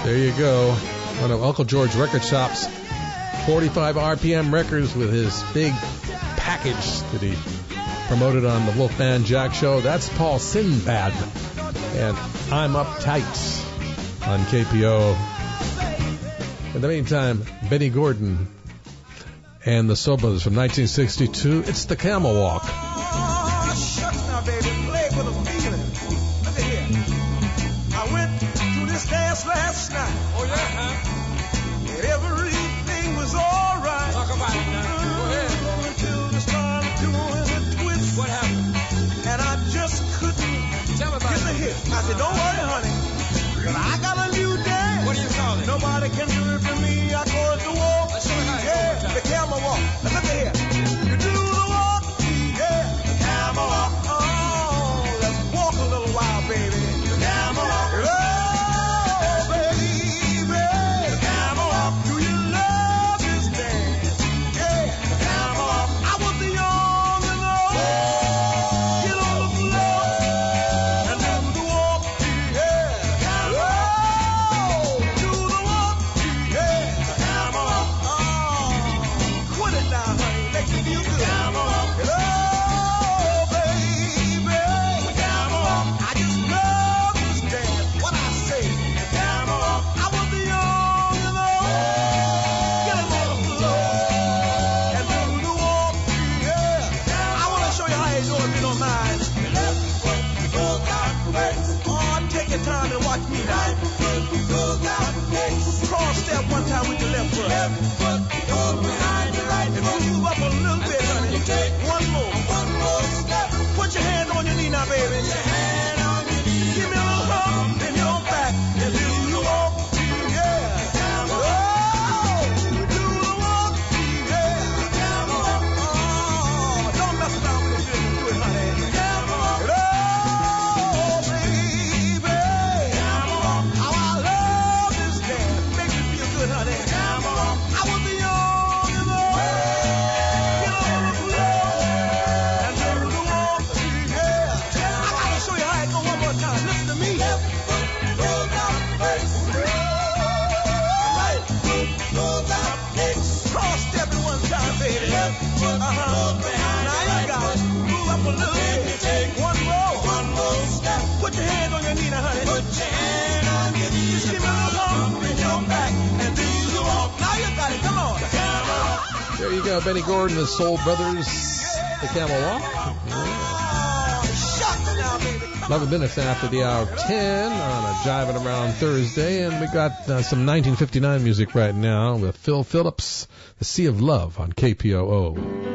There you go. One of Uncle George Record Shop's 45 RPM records with his big package that he promoted on the Wolfman Jack Show. That's Paul Sinbad. And I'm Uptight on KPO. In the meantime, Benny Gordon and the Soul Brothers from 1962. It's the Camel Walk. Oh, shucks now, baby. Play with a feeling. Look at here. I went to this dance last night. Oh, yeah? Huh? And everything was all right. Talk about it now. Go ahead. Until they started doing a twist. What happened? And I just couldn't get the hit. I said, don't worry, honey. I got a new dance. What do you call it? Nobody can do it for me. I call it the walk. Let's show you how yeah, the camel walk. Now look at here. You do the walk. Yeah, the camel walk. Oh, let's walk a little while, baby. The camel walk. Oh, baby. The camel walk. Do you love this dance? Yeah, the camel walk. I was the young and old. Get on the floor and do the walk. Yeah. Time and watch me now. Cross step one time with your left foot. Left foot goes behind your right foot. And move up a little bit, honey. One more step. Put your hand on your knee now, baby. Put your hand on your knee. Give me a little hump in your back. And do the walk. Yeah. Oh, do the walk. Yeah. Oh, don't mess around with this business. Do it, honey. Put your hand on your knee now, honey. Put your hand on your knee. Just give me a little hump in your back and do the walk. Now you got it. Come on. There you go, Benny Gordon, the Soul Brothers, the Camel Walk. 11 minutes after the hour of 10 on a Jiving Around Thursday, and we got some 1959 music right now with Phil Phillips, The Sea of Love on KPOO.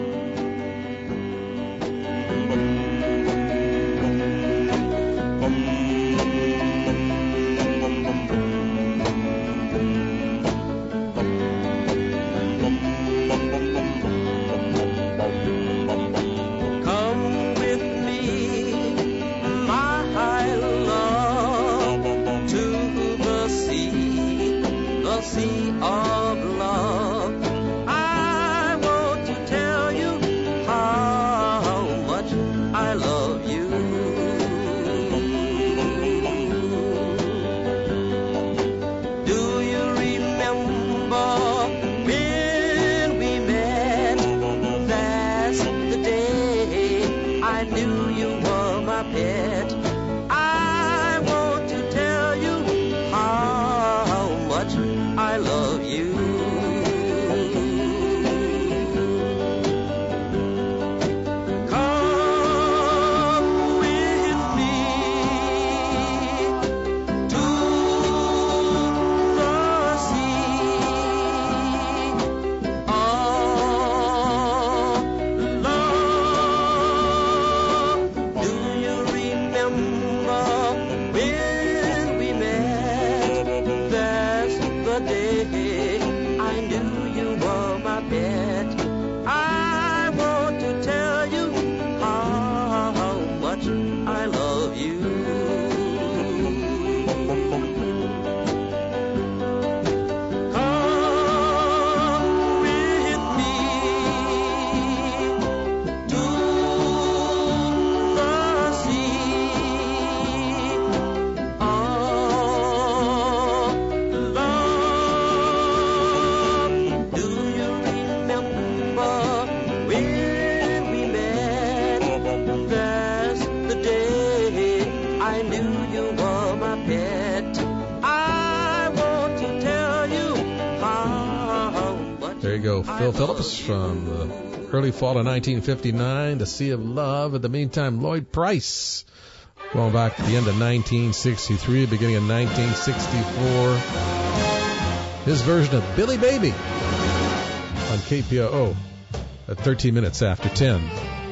I knew you were my pet. I want to tell you how much. There you go, Phil Phillips from the early fall of 1959, The Sea of Love. In the meantime, Lloyd Price, going back to the end of 1963, beginning of 1964. His version of Billy Baby on KPOO at 13 minutes after 10.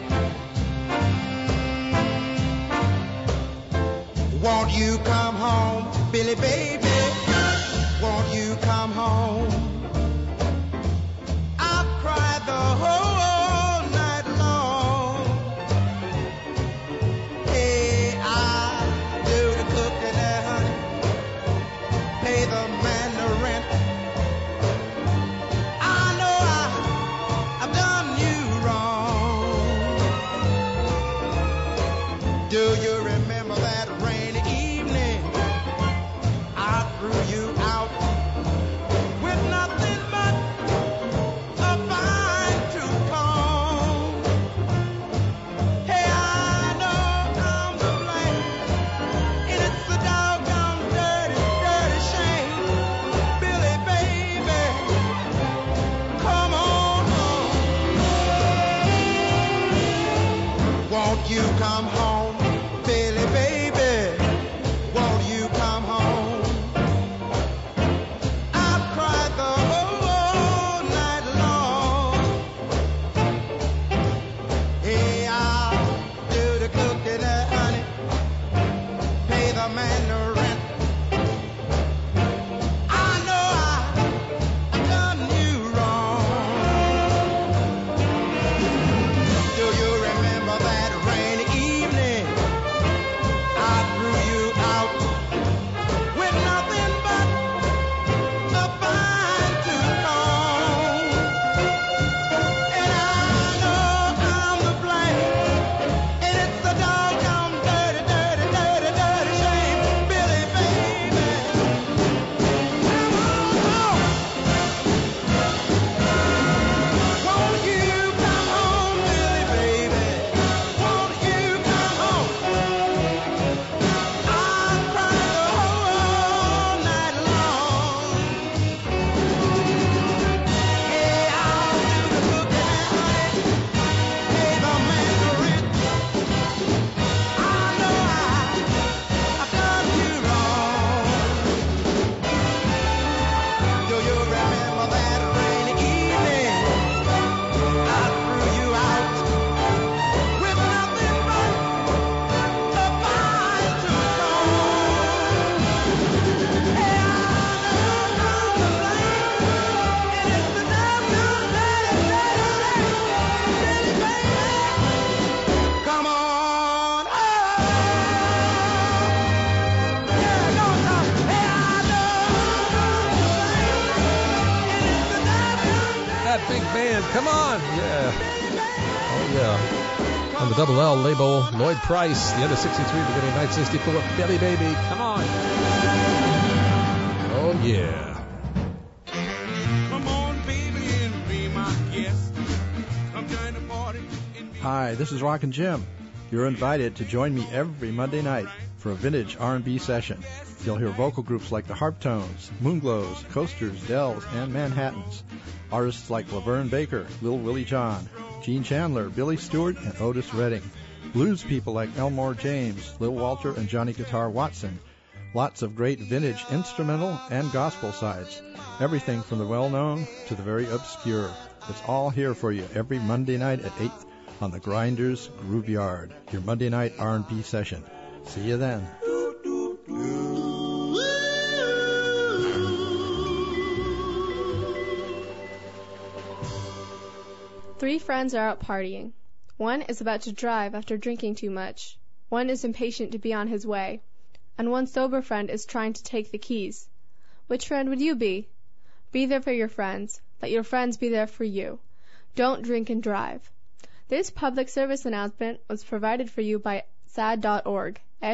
Won't you come home, Billy baby? Won't you come home? I've cried the whole night long. Hey, I do the cooking there, honey. Pay the man the rent. I know I've done you wrong. Do you remember that rainy evening? I threw you out with nothing but a fine tooth comb. Hey, I know I'm to blame, and it's a doggone dirty, dirty shame. Billy, baby, come on home. Won't you come home, Billy, baby? Won't you come home? I've cried the whole night long. Hey, I'll do the cooking, honey. Pay the man the rent. I know I've done you wrong. Do you remember that rainy evening? I threw you out with nothing but a fine tooth comb. And I know I'm to blame, and it's a doggone dirty, dirty, dirty, dirty shame. Billy, baby, come on home. Won't you come home, Billy, baby? Won't you come home? I've cried the whole night long. Yeah, I'll do the cooking, honey. Pay the man the rent. I know I've done you wrong. Do you remember that rainy evening? I threw you out with nothing but a fine tooth comb. Hey, I know I'm to blame, and it's the doggone dirty, dirty shame. Billy, baby, come on home. Yeah, go on, Tom. Hey, I know I'm to blame, and it's the doggone That big band, come on! Yeah. Oh, yeah. On the Double L label, Lloyd Price, the end of 63, beginning of 1964, Billy Baby, come on! Oh, yeah. Come on, baby, and be my guest. Come join the party. Hi, this is Rockin' Jim. You're invited to join me every Monday night for a vintage R&B session. You'll hear vocal groups like the Harptones, Moonglows, Coasters, Dells, and Manhattans. Artists like Laverne Baker, Lil Willie John, Gene Chandler, Billy Stewart, and Otis Redding. Blues people like Elmore James, Lil Walter, and Johnny Guitar Watson. Lots of great vintage instrumental and gospel sides. Everything from the well-known to the very obscure. It's all here for you every Monday night at 8 on the Grinders Groove Yard, your Monday night R&B session. See you then. Three friends are out partying. One is about to drive after drinking too much. One is impatient to be on his way. And one sober friend is trying to take the keys. Which friend would you be? Be there for your friends. Let your friends be there for you. Don't drink and drive. This public service announcement was provided for you by SADD.org,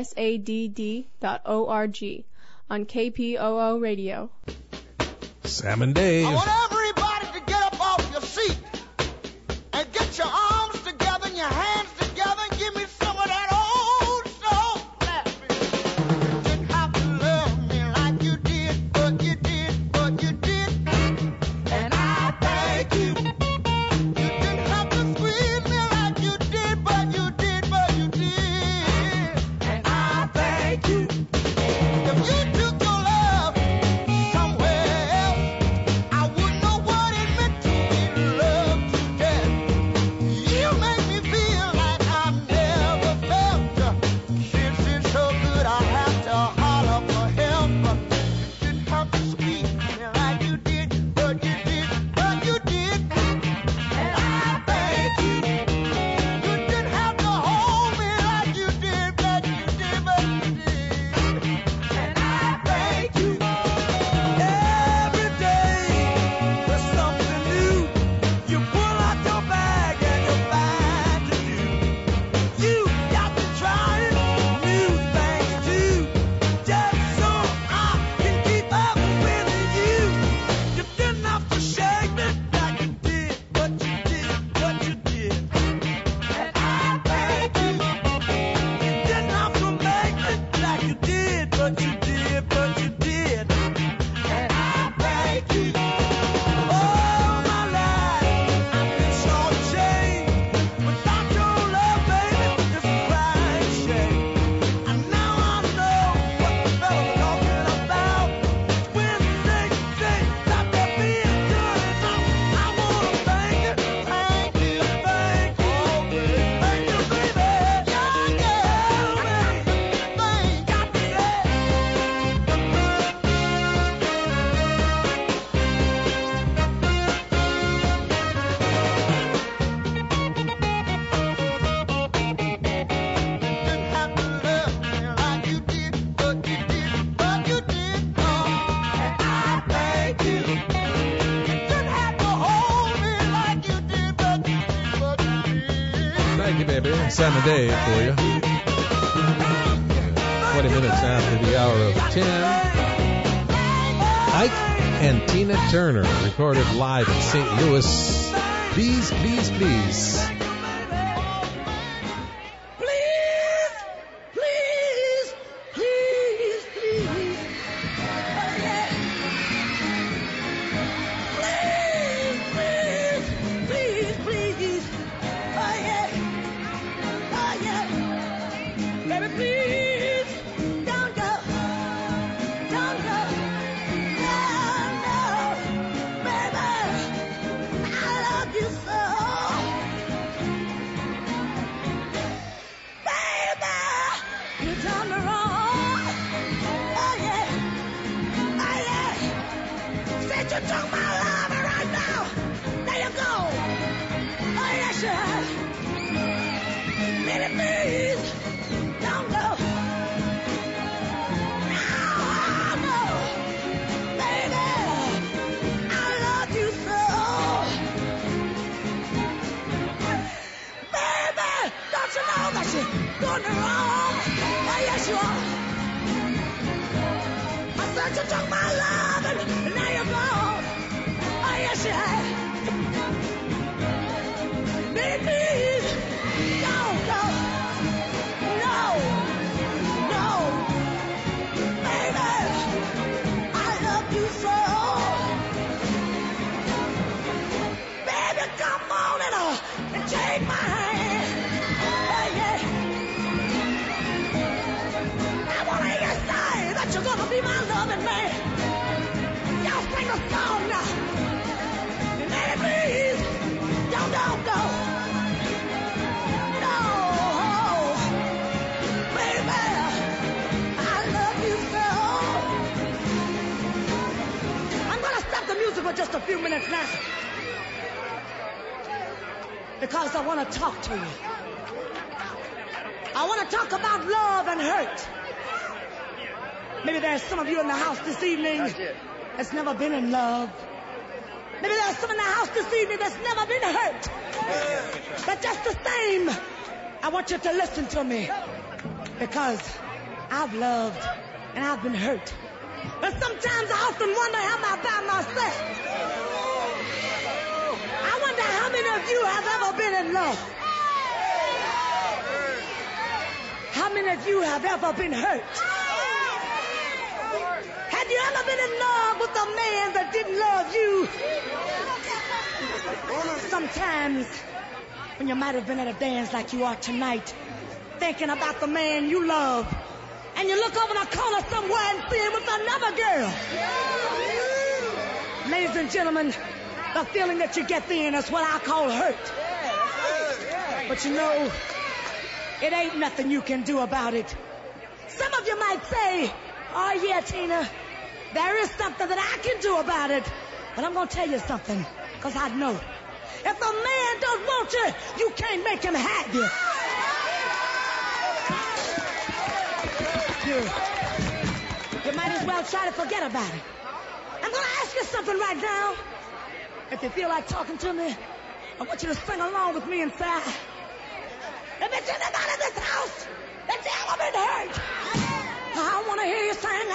SADD.org, on KPOO Radio. Sam and Dave. I want everybody to get up off your seat and get your arms together and your hands together and give me some of that old soul clapping. Sam and Dave for you. 20 minutes after the hour of 10. Ike and Tina Turner recorded live in St. Louis. Please, please, please. Just a few minutes now, because I want to talk to you. I want to talk about love and hurt. Maybe there's some of you in the house this evening that's never been in love. Maybe there's some in the house this evening that's never been hurt. But just the same, I want you to listen to me, because I've loved and I've been hurt. But sometimes I often wonder, am I by myself? I wonder how many of you have ever been in love? How many of you have ever been hurt? Have you ever been in love with a man that didn't love you? Sometimes, when you might have been at a dance like you are tonight, thinking about the man you love, and you look over the corner somewhere and see him with another girl. Ladies and gentlemen, the feeling that you get then is what I call hurt. But you know, it ain't nothing you can do about it. Some of you might say, oh yeah, Tina, there is something that I can do about it. But I'm going to tell you something, because I know. If a man don't want you, you can't make him have you. You might as well try to forget about it. I'm going to ask you something right now. If you feel like talking to me, I want you to sing along with me inside. If it's anybody in this house that's ever been hurt, I want to hear you sing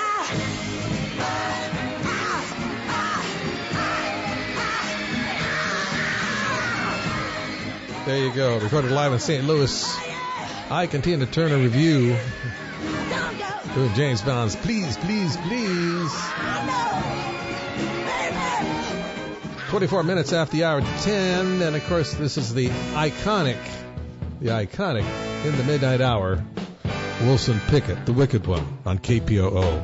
There you go. Recorded live in St. Louis. Ike and Tina Turner review. Doing James Brown's Please, Please, Please. 24 minutes after the hour 10. And, of course, this is the iconic in the midnight hour, Wilson Pickett, the Wicked One, on KPOO.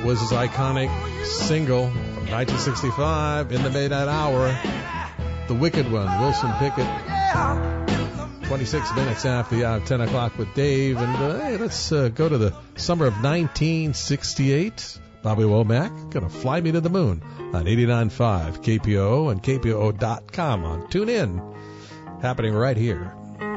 was his iconic single from 1965 in the Midnight Hour, The Wicked One, Wilson Pickett. 26 minutes after the hour of 10 o'clock with Dave. And hey, let's go to the summer of 1968. Bobby Womack going to fly me to the moon on 89.5 KPOO and KPOO.com on TuneIn. Happening right here.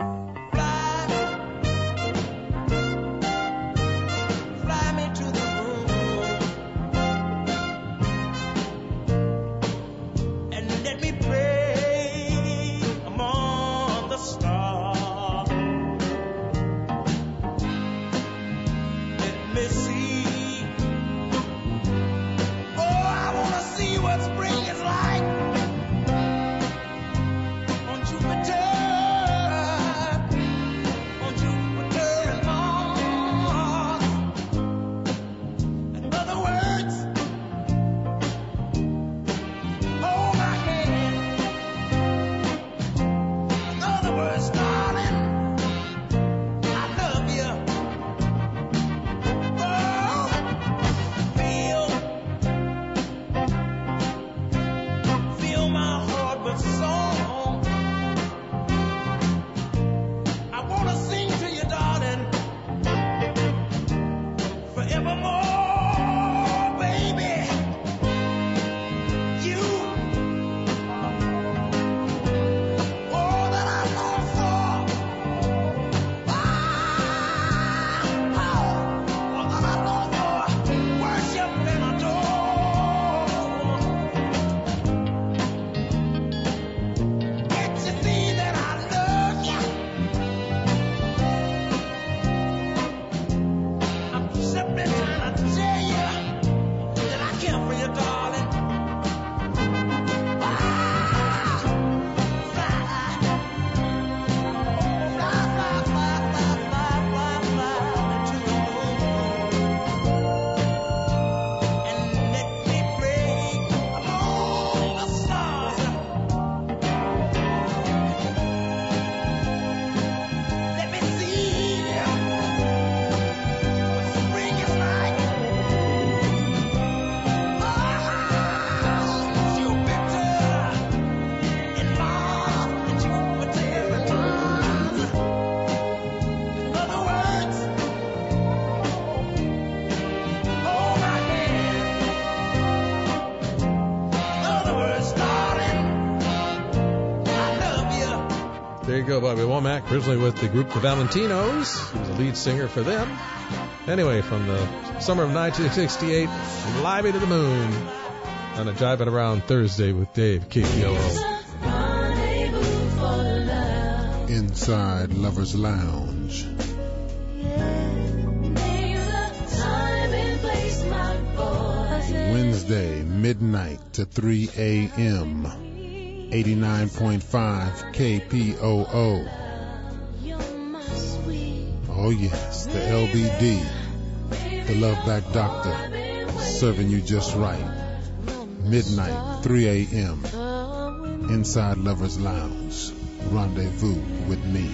There you go, Bobby Womack, originally with the group The Valentinos. He was the lead singer for them. Anyway, from the summer of 1968, Fly Me to the Moon on a Jiving Around Thursday with Dave, KPOO. Inside Lover's Lounge. Wednesday, midnight to 3 a.m. 89.5 KPOO. Oh yes, the LBD, the Love Back Doctor, serving you just right. Midnight, 3 a.m. Inside Lover's Lounge. Rendezvous with me.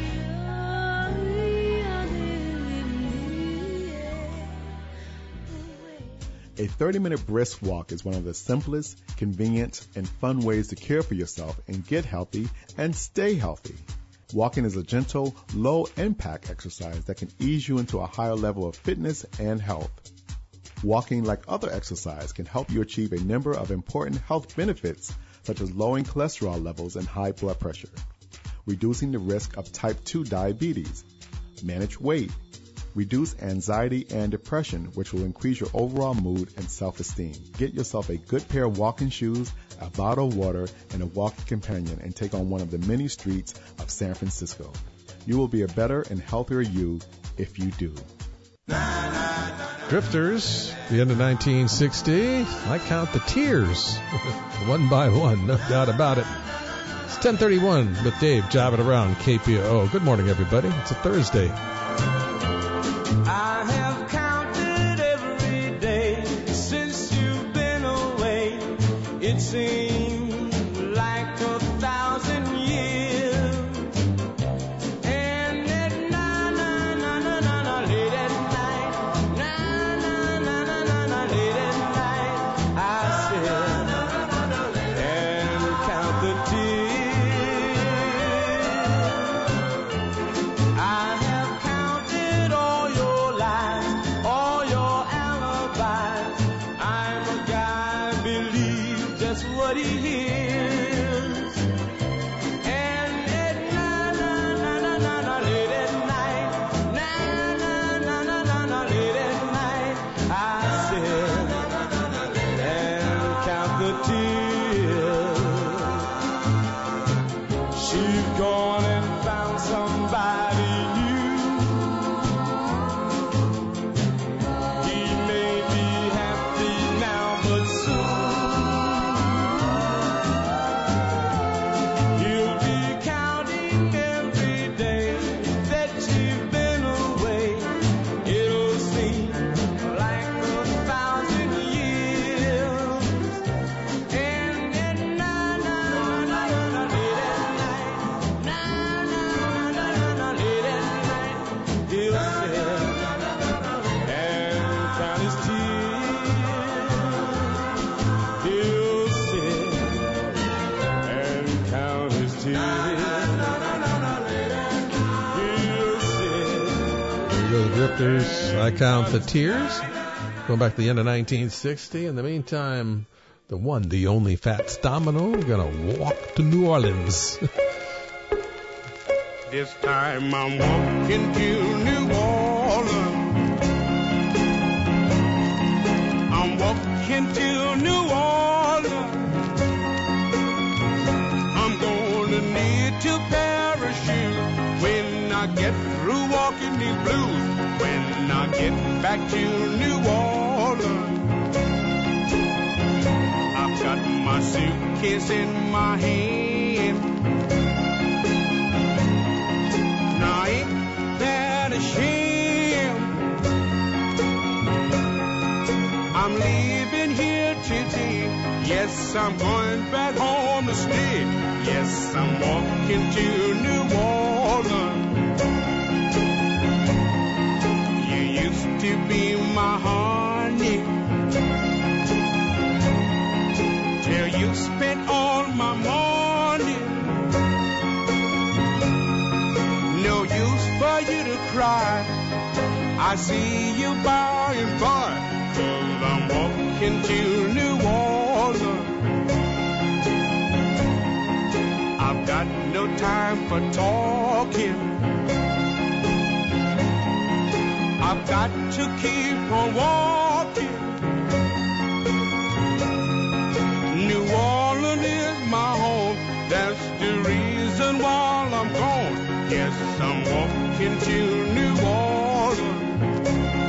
A 30-minute brisk walk is one of the simplest, convenient, and fun ways to care for yourself and get healthy and stay healthy. Walking is a gentle, low-impact exercise that can ease you into a higher level of fitness and health. Walking, like other exercise, can help you achieve a number of important health benefits, such as lowering cholesterol levels and high blood pressure, reducing the risk of type 2 diabetes, manage weight, reduce anxiety and depression, which will increase your overall mood and self-esteem. Get yourself a good pair of walking shoes, a bottle of water, and a walking companion, and take on one of the many streets of San Francisco. You will be a better and healthier you if you do. Drifters, the end of 1960. I count the tears, one by one, no doubt about it. It's 10:31 with Dave, Jiving Around KPOO. Good morning, everybody. It's a Thursday. I have counted every day since you've been away. It seems like 1,000 years. And at late at night, late the Drifters, I Count the Tears. Going back to the end of 1960. In the meantime, the one, the only Fats Domino, gonna walk to New Orleans. This time I'm walking to New Orleans. I'm walking to New Orleans. I'm gonna need to parachute when I get through walking these blues. When I get back to New Orleans, I've got my suitcase in my hand. Now ain't that a shame? I'm leaving here today. Yes, I'm going back home to stay. Yes, I'm walking to New Orleans. You used to be my honey, till you spent all my money. No use for you to cry. I see you by and by, 'cause I'm walking to New Orleans. I've got no time for talking. I've got to keep on walking. New Orleans is my home. That's the reason why I'm gone. Yes, I'm walking to New Orleans.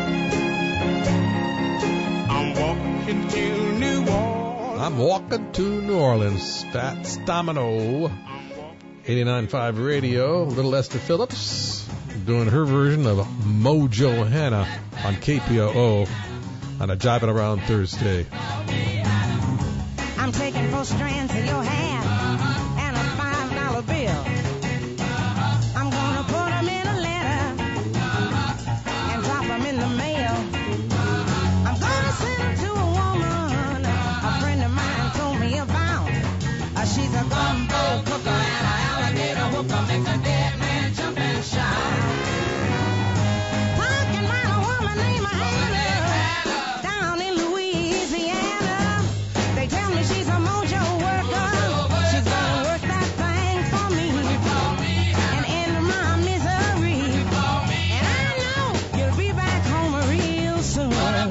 I'm walking to New Orleans. I'm walking to New Orleans. Fats Domino. 89.5 Radio. Little Esther Phillips doing her version of Mojo Hannah on KPOO on a Jiving Around Thursday. I'm taking 4 strands of your hair and a $5 bill. I'm gonna put them in a letter and drop them in the mail. I'm gonna send them to a woman a friend of mine told me about. She's a gumbo cooker and an alligator hooker, makes a dead man jump and shout. Talking about a woman named Hannah down in Louisiana. They tell me she's a mojo worker. She's gonna work that thing for me and end my misery. And I know you'll be back home real soon.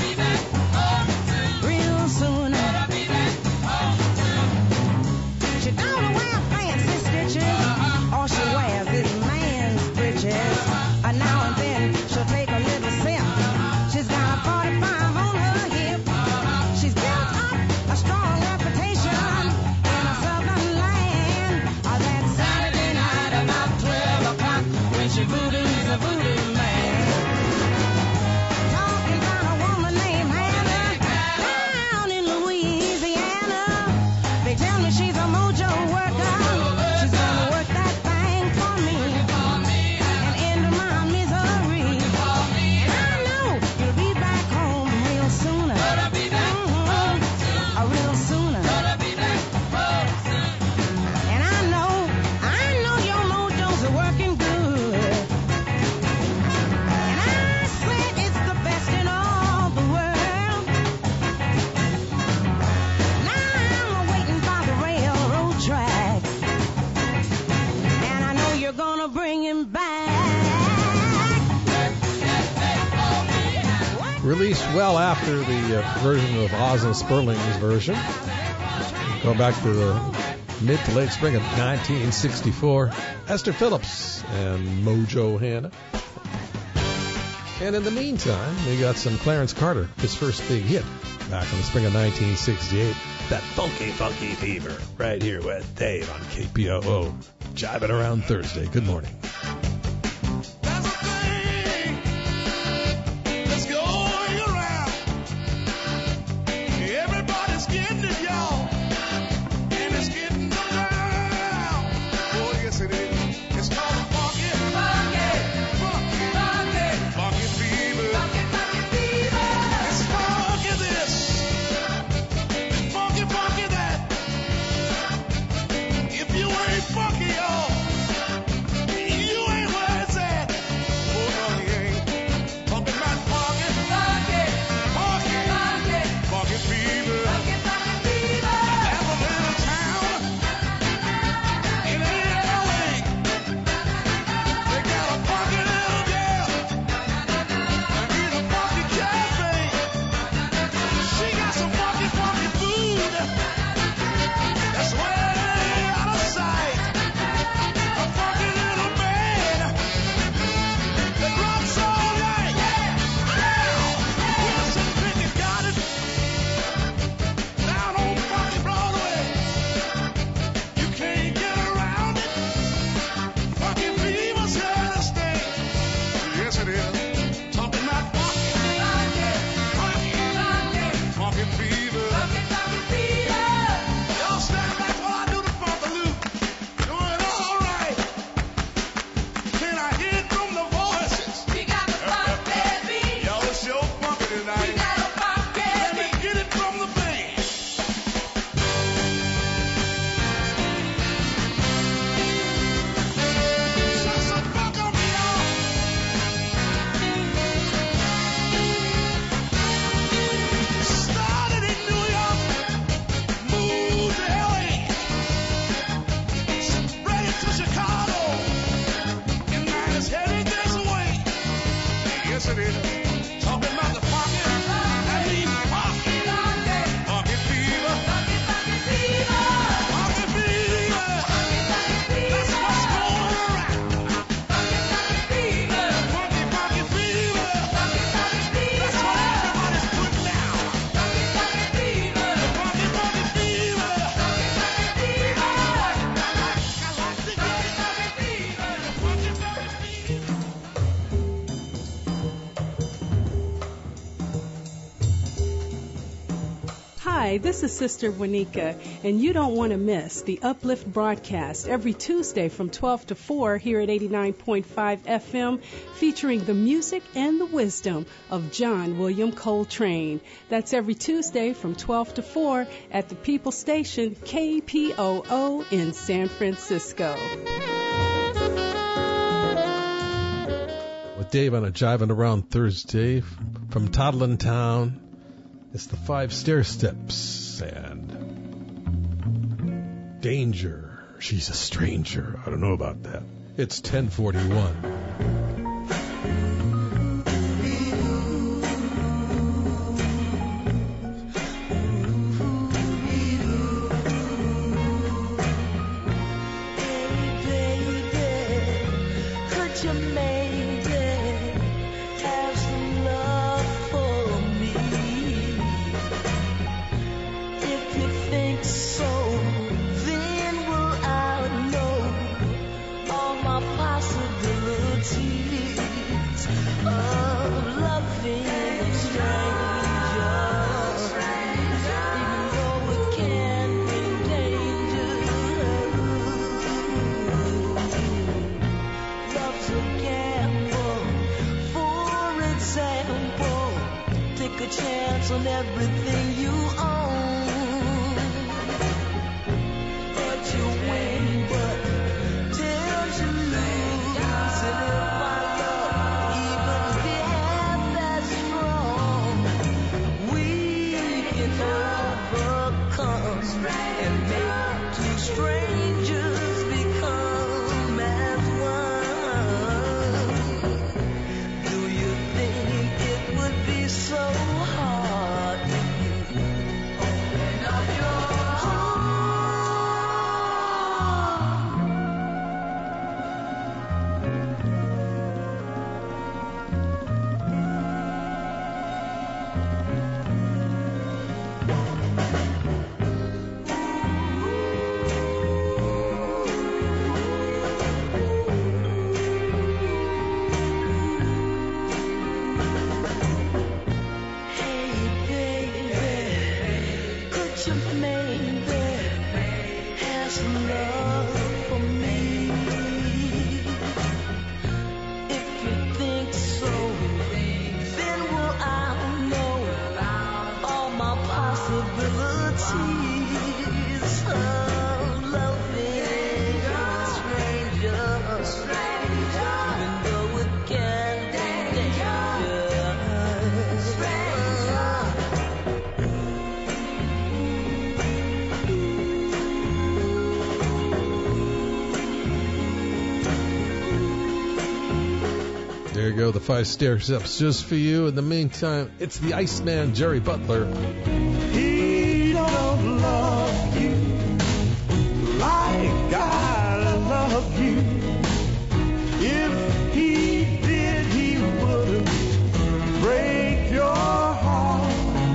Real soon. She don't wear fancy stitches. All she wears is man's britches. Now and then she'll take a little sip. She's got a 45 on her hip. She's built up a strong reputation in a southern land. That Saturday night about 12 o'clock when she voodoo's a voodoo man. Talking about a woman named Hannah down in Louisiana. They tell me she's a mojo worker. She's gonna work that thing for me and end my misery. And I know you'll be back home real sooner. Real sooner. And I know your mojos are working good. And I swear it's the best in all the world. Now I'm waiting by the railroad track. And I know you're gonna bring him back. Released well after the version of Osmond Sperling's version. Going back to the mid to late spring of 1964. Esther Phillips and Mojo Hannah. And in the meantime, we got some Clarence Carter, his first big hit back in the spring of 1968. That funky, funky fever right here with Dave on KPOO. Jiving Around Thursday. Good morning. Let's go around. Everybody's getting it, y'all. And it's getting around. Oh, yes, it is. It's called a funky, funky fever. It's funky this. Funky that. If you ain't funky, y'all, you ain't Yes, it is. Talking about the pocket. That means pocket. Pocket fever. Pocket fever. Pocket fever. That's what's going around. Pocket fever. Pocket fever. That's what everybody's putting down. Pocket fever. Pocket fever. Hi, this is Sister Juanica, and you don't want to miss the Uplift broadcast every Tuesday from 12 to 4 here at 89.5 FM, featuring the music and the wisdom of John William Coltrane. That's every Tuesday from 12 to 4 at the People Station, KPOO in San Francisco. With Dave on a Jiving Around Thursday from Toddlin Town. It's the 5 stair steps and danger. She's a stranger. I don't know about that. It's 10:41. On everything you own, but you win, but till you lose. And if my love even be half as strong, we can overcome and make two strangers become as one. Do you think it would be so hard? There you go, the 5 stair steps just for you. In the meantime, it's the Iceman, Jerry Butler. He don't love you like I love you. If he did, he wouldn't break your heart.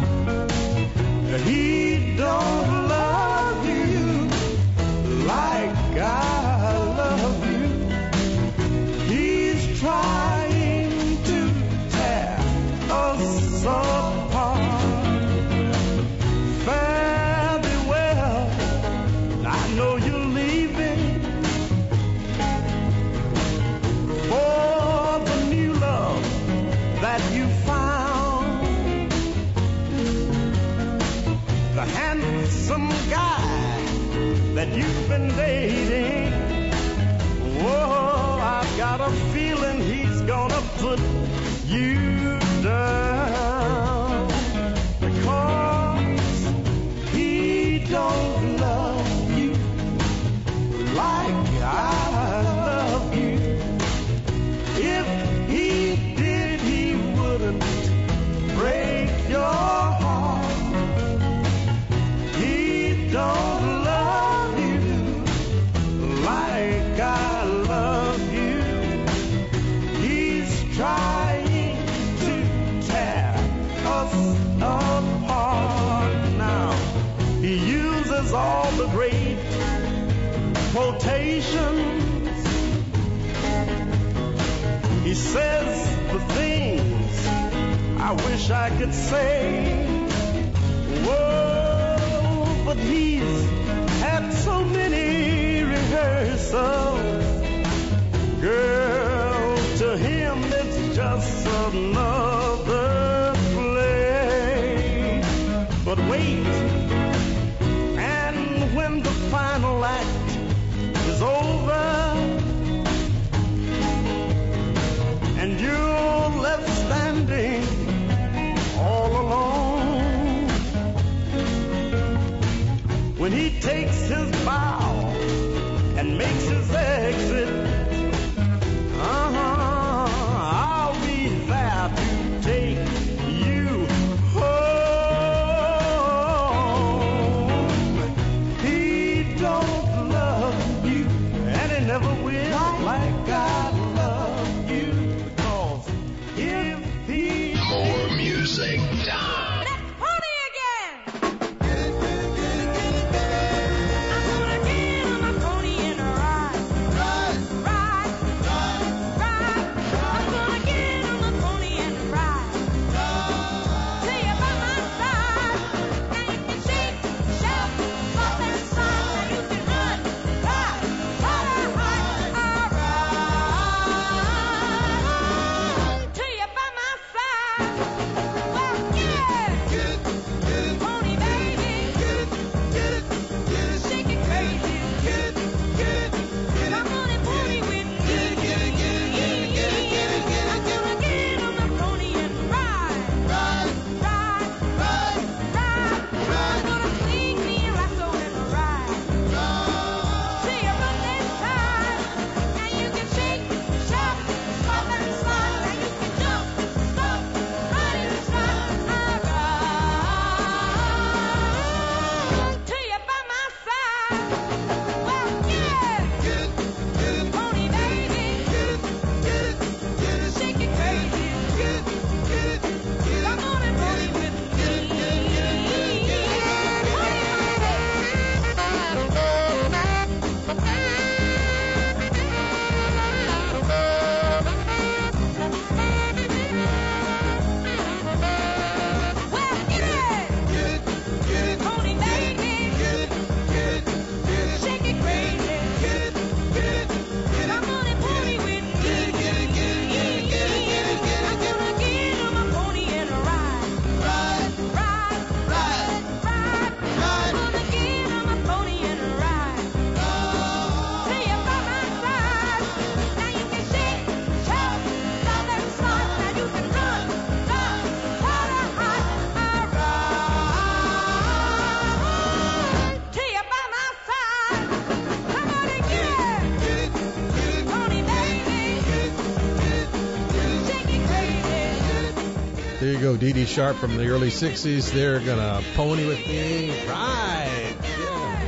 He don't love you like I love you. He's trying to tear us apart. Fare thee well, I know you're leaving for the new love that you found. The handsome guy that you've been dating. Whoa, I've got a feeling he's gonna put you down, because he don't love you like I love you. If he did, he apart now. He uses all the great quotations. He says the things I wish I could say. Whoa, but he's had so many rehearsals. Girl, to him it's just another play. But wait, and when the final act is over and you're left standing all alone, when he takes his bow and makes his exit, I'll be there to take you home. He don't love you, and he never will, like I love you. Because if he... More music time. There you go, Dee Dee Sharp from the early 60s. They're going to pony with me. Right. Yeah.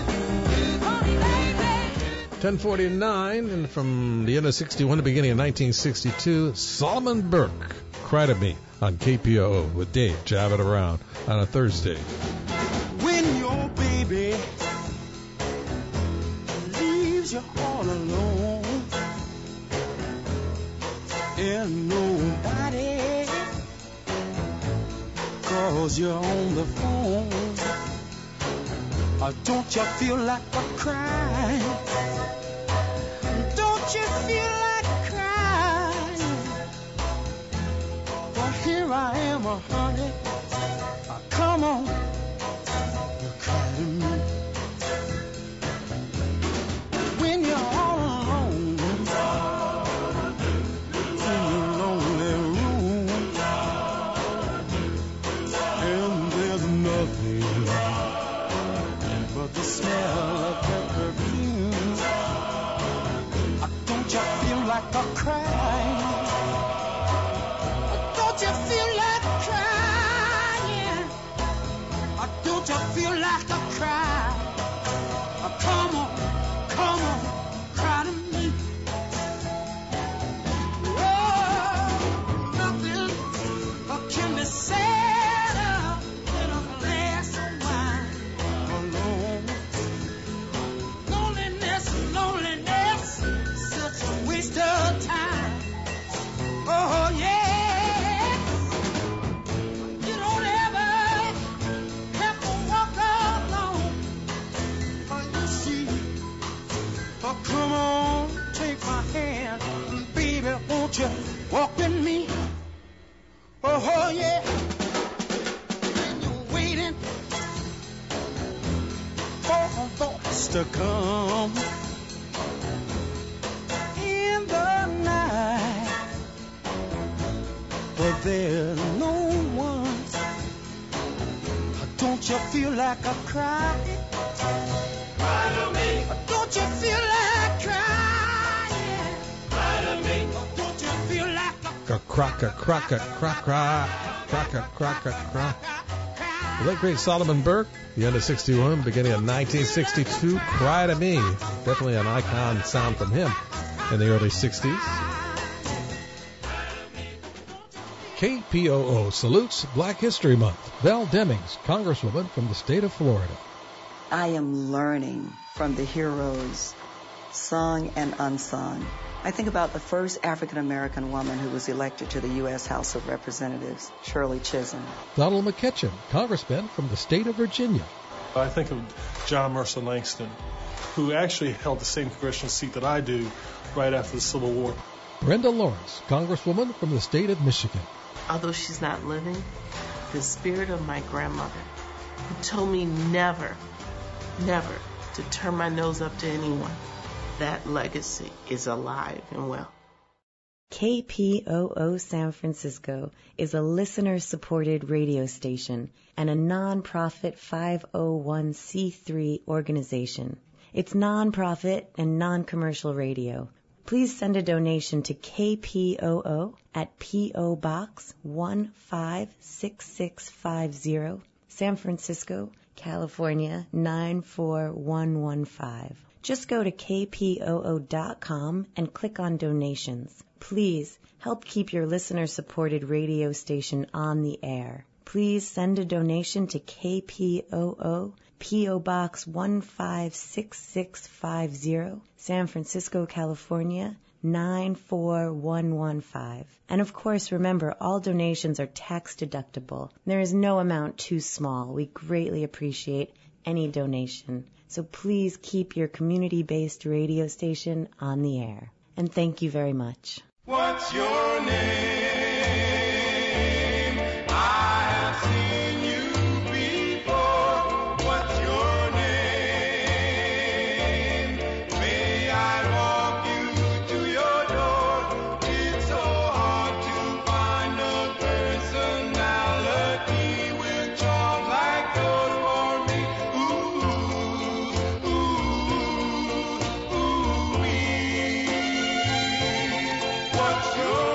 10:49, and from the end of 61 to the beginning of 1962, Solomon Burke, Cry to Me, on KPOO with Dave jabbing around on a Thursday. When your baby leaves you all alone and nobody calls you on the phone, don't you feel like a crying? Don't you feel like crying? Well, here I am, honey. Come on, cry to me. When you're all alone in your lonely room, and there's nothing but the smell of her perfume, don't you feel like a crying? Don't you feel like crying? Don't you feel like a crying? to come in the night, but there's no one. Don't you feel like a cry? Cry to me. Don't you feel like crying? Cry to me. Don't you feel like The late great Solomon Burke, the end of 61, beginning of 1962, Cry to Me. Definitely an icon sound from him in the early 60s. KPOO salutes Black History Month. Val Demings, Congresswoman from the state of Florida. I am learning from the heroes, sung and unsung. I think about the first African-American woman who was elected to the U.S. House of Representatives, Shirley Chisholm. Donald McKetchum, Congressman from the state of Virginia. I think of John Mercer Langston, who actually held the same congressional seat that I do right after the Civil War. Brenda Lawrence, Congresswoman from the state of Michigan. Although she's not living, the spirit of my grandmother, who told me never to turn my nose up to anyone, that legacy is alive and well. KPOO San Francisco is a listener-supported radio station and a non-profit 501c3 organization. It's non-profit and non-commercial radio. Please send a donation to KPOO at P.O. Box 156650, San Francisco, California 94115. Just go to kpoo.com and click on donations. Please help keep your listener-supported radio station on the air. Please send a donation to KPOO, P.O. Box 156650, San Francisco, California 94115. And of course, remember, all donations are tax deductible. There is no amount too small. We greatly appreciate any donation. So please keep your community-based radio station on the air. And thank you very much. What's your name? I have seen you before. What's your name? May I walk you to your door? It's so hard to find a personality with charms like yours for me. What's your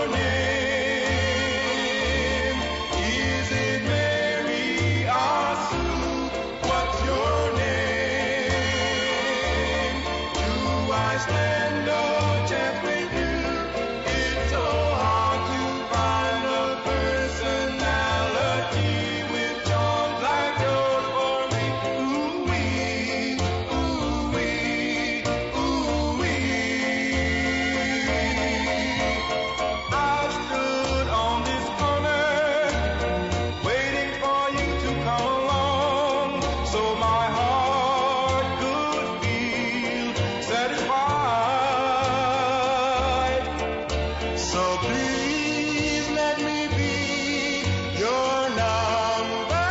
name? Is it Mary or Sue? What's your name? Do I stand a chance with you? It's so hard to find a personality with charms like yours for me. Ooh-wee, ooh-wee, ooh-wee. I stood on this corner, waiting for you to come along, so my heart could feel satisfied. So please let me be your number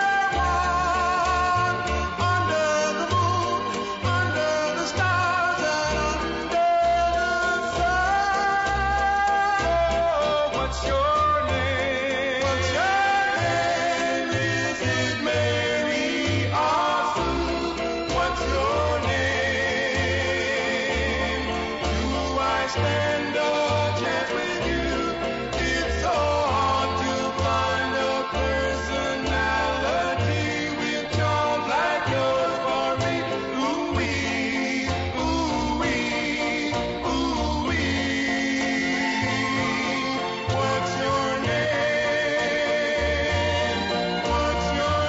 one. Under the moon, under the stars, and under the sun. What's your name? What's your name? Is it Mary or Sue? What's your name? Do I stand a chance with you? It's so hard to find a personality with charms like yours for me. Ooh-wee, ooh-wee, ooh-wee. What's your name? What's your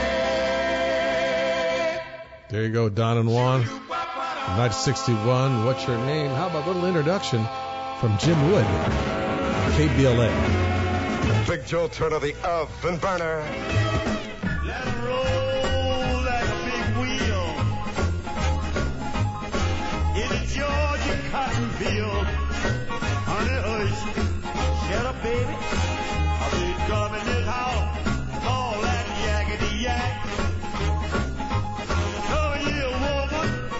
name? There you go, Don and Juan. 1961, What's Your Name? How about a little introduction from Jim Wood, KBLA. Big Joe Turner, the oven burner. Let it roll like a big wheel. In the Georgia cotton field. Honey, hush. Shut up, baby. I've been coming this house. All that yakety yak. Come here, woman.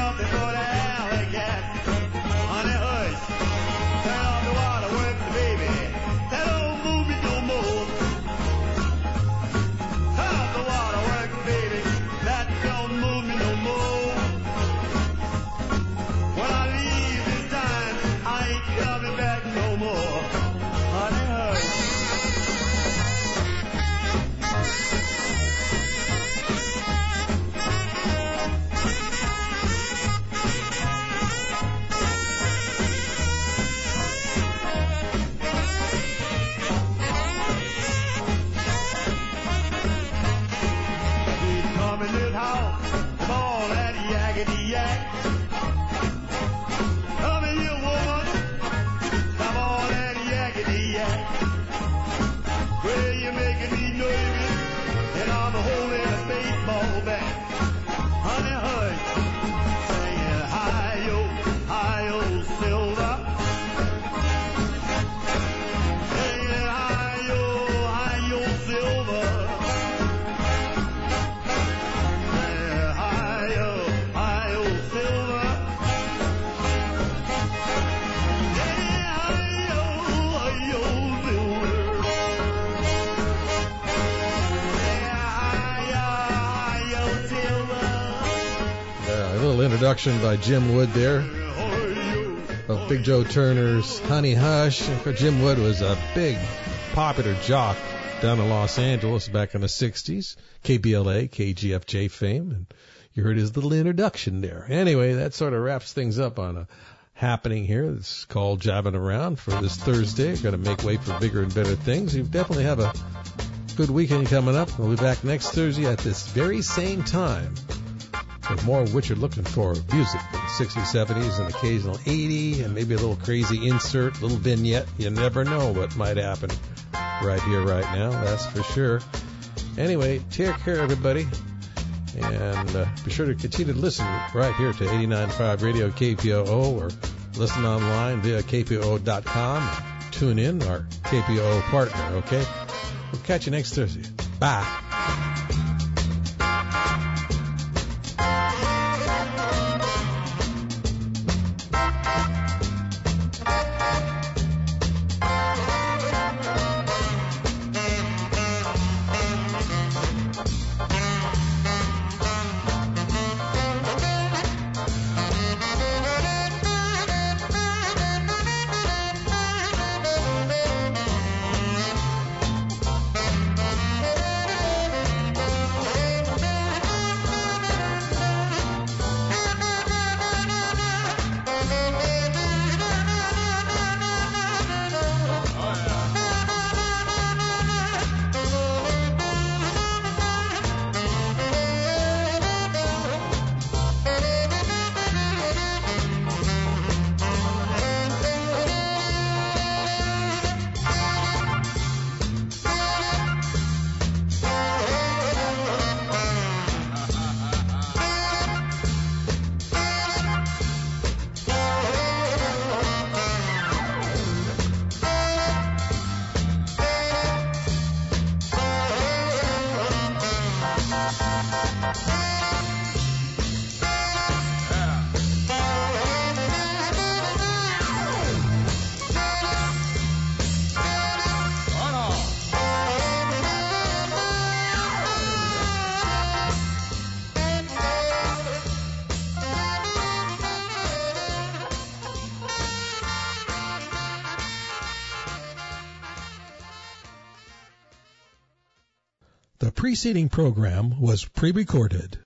something for the alley cat. Honey, hush. Turn off the waterworks, baby. That don't move me no more. Turn off the waterworks, baby. That don't move me no more. When I leave this time, I ain't coming back no more. Honey, hush. Come in this house, all that yakety yak. Come in here, woman, stop all that yakety yak. Well, you're making me nervous, and I'm holding a baseball bat. Honey, hush, singing hi-yo, silver. Singing hi-yo, silver. A little introduction by Jim Wood there of Big Joe Turner's Honey Hush. Jim Wood was a big popular jock down in Los Angeles back in the 60s. KBLA, KGFJ fame. And you heard his little introduction there. Anyway, that sort of wraps things up on a happening here. It's called Jabbing Around for this Thursday. Going to make way for bigger and better things. You definitely have a good weekend coming up. We'll be back next Thursday at this very same time. With more of what you're looking for, music, 60s, 70s, and occasional 80, and maybe a little crazy insert, a little vignette. You never know what might happen right here, right now, that's for sure. Anyway, take care, everybody, and be sure to continue to listen right here to 89.5 Radio KPOO, or listen online via KPOO.com. Tune in, our KPOO partner, okay? We'll catch you next Thursday. Bye. The preceding program was pre-recorded.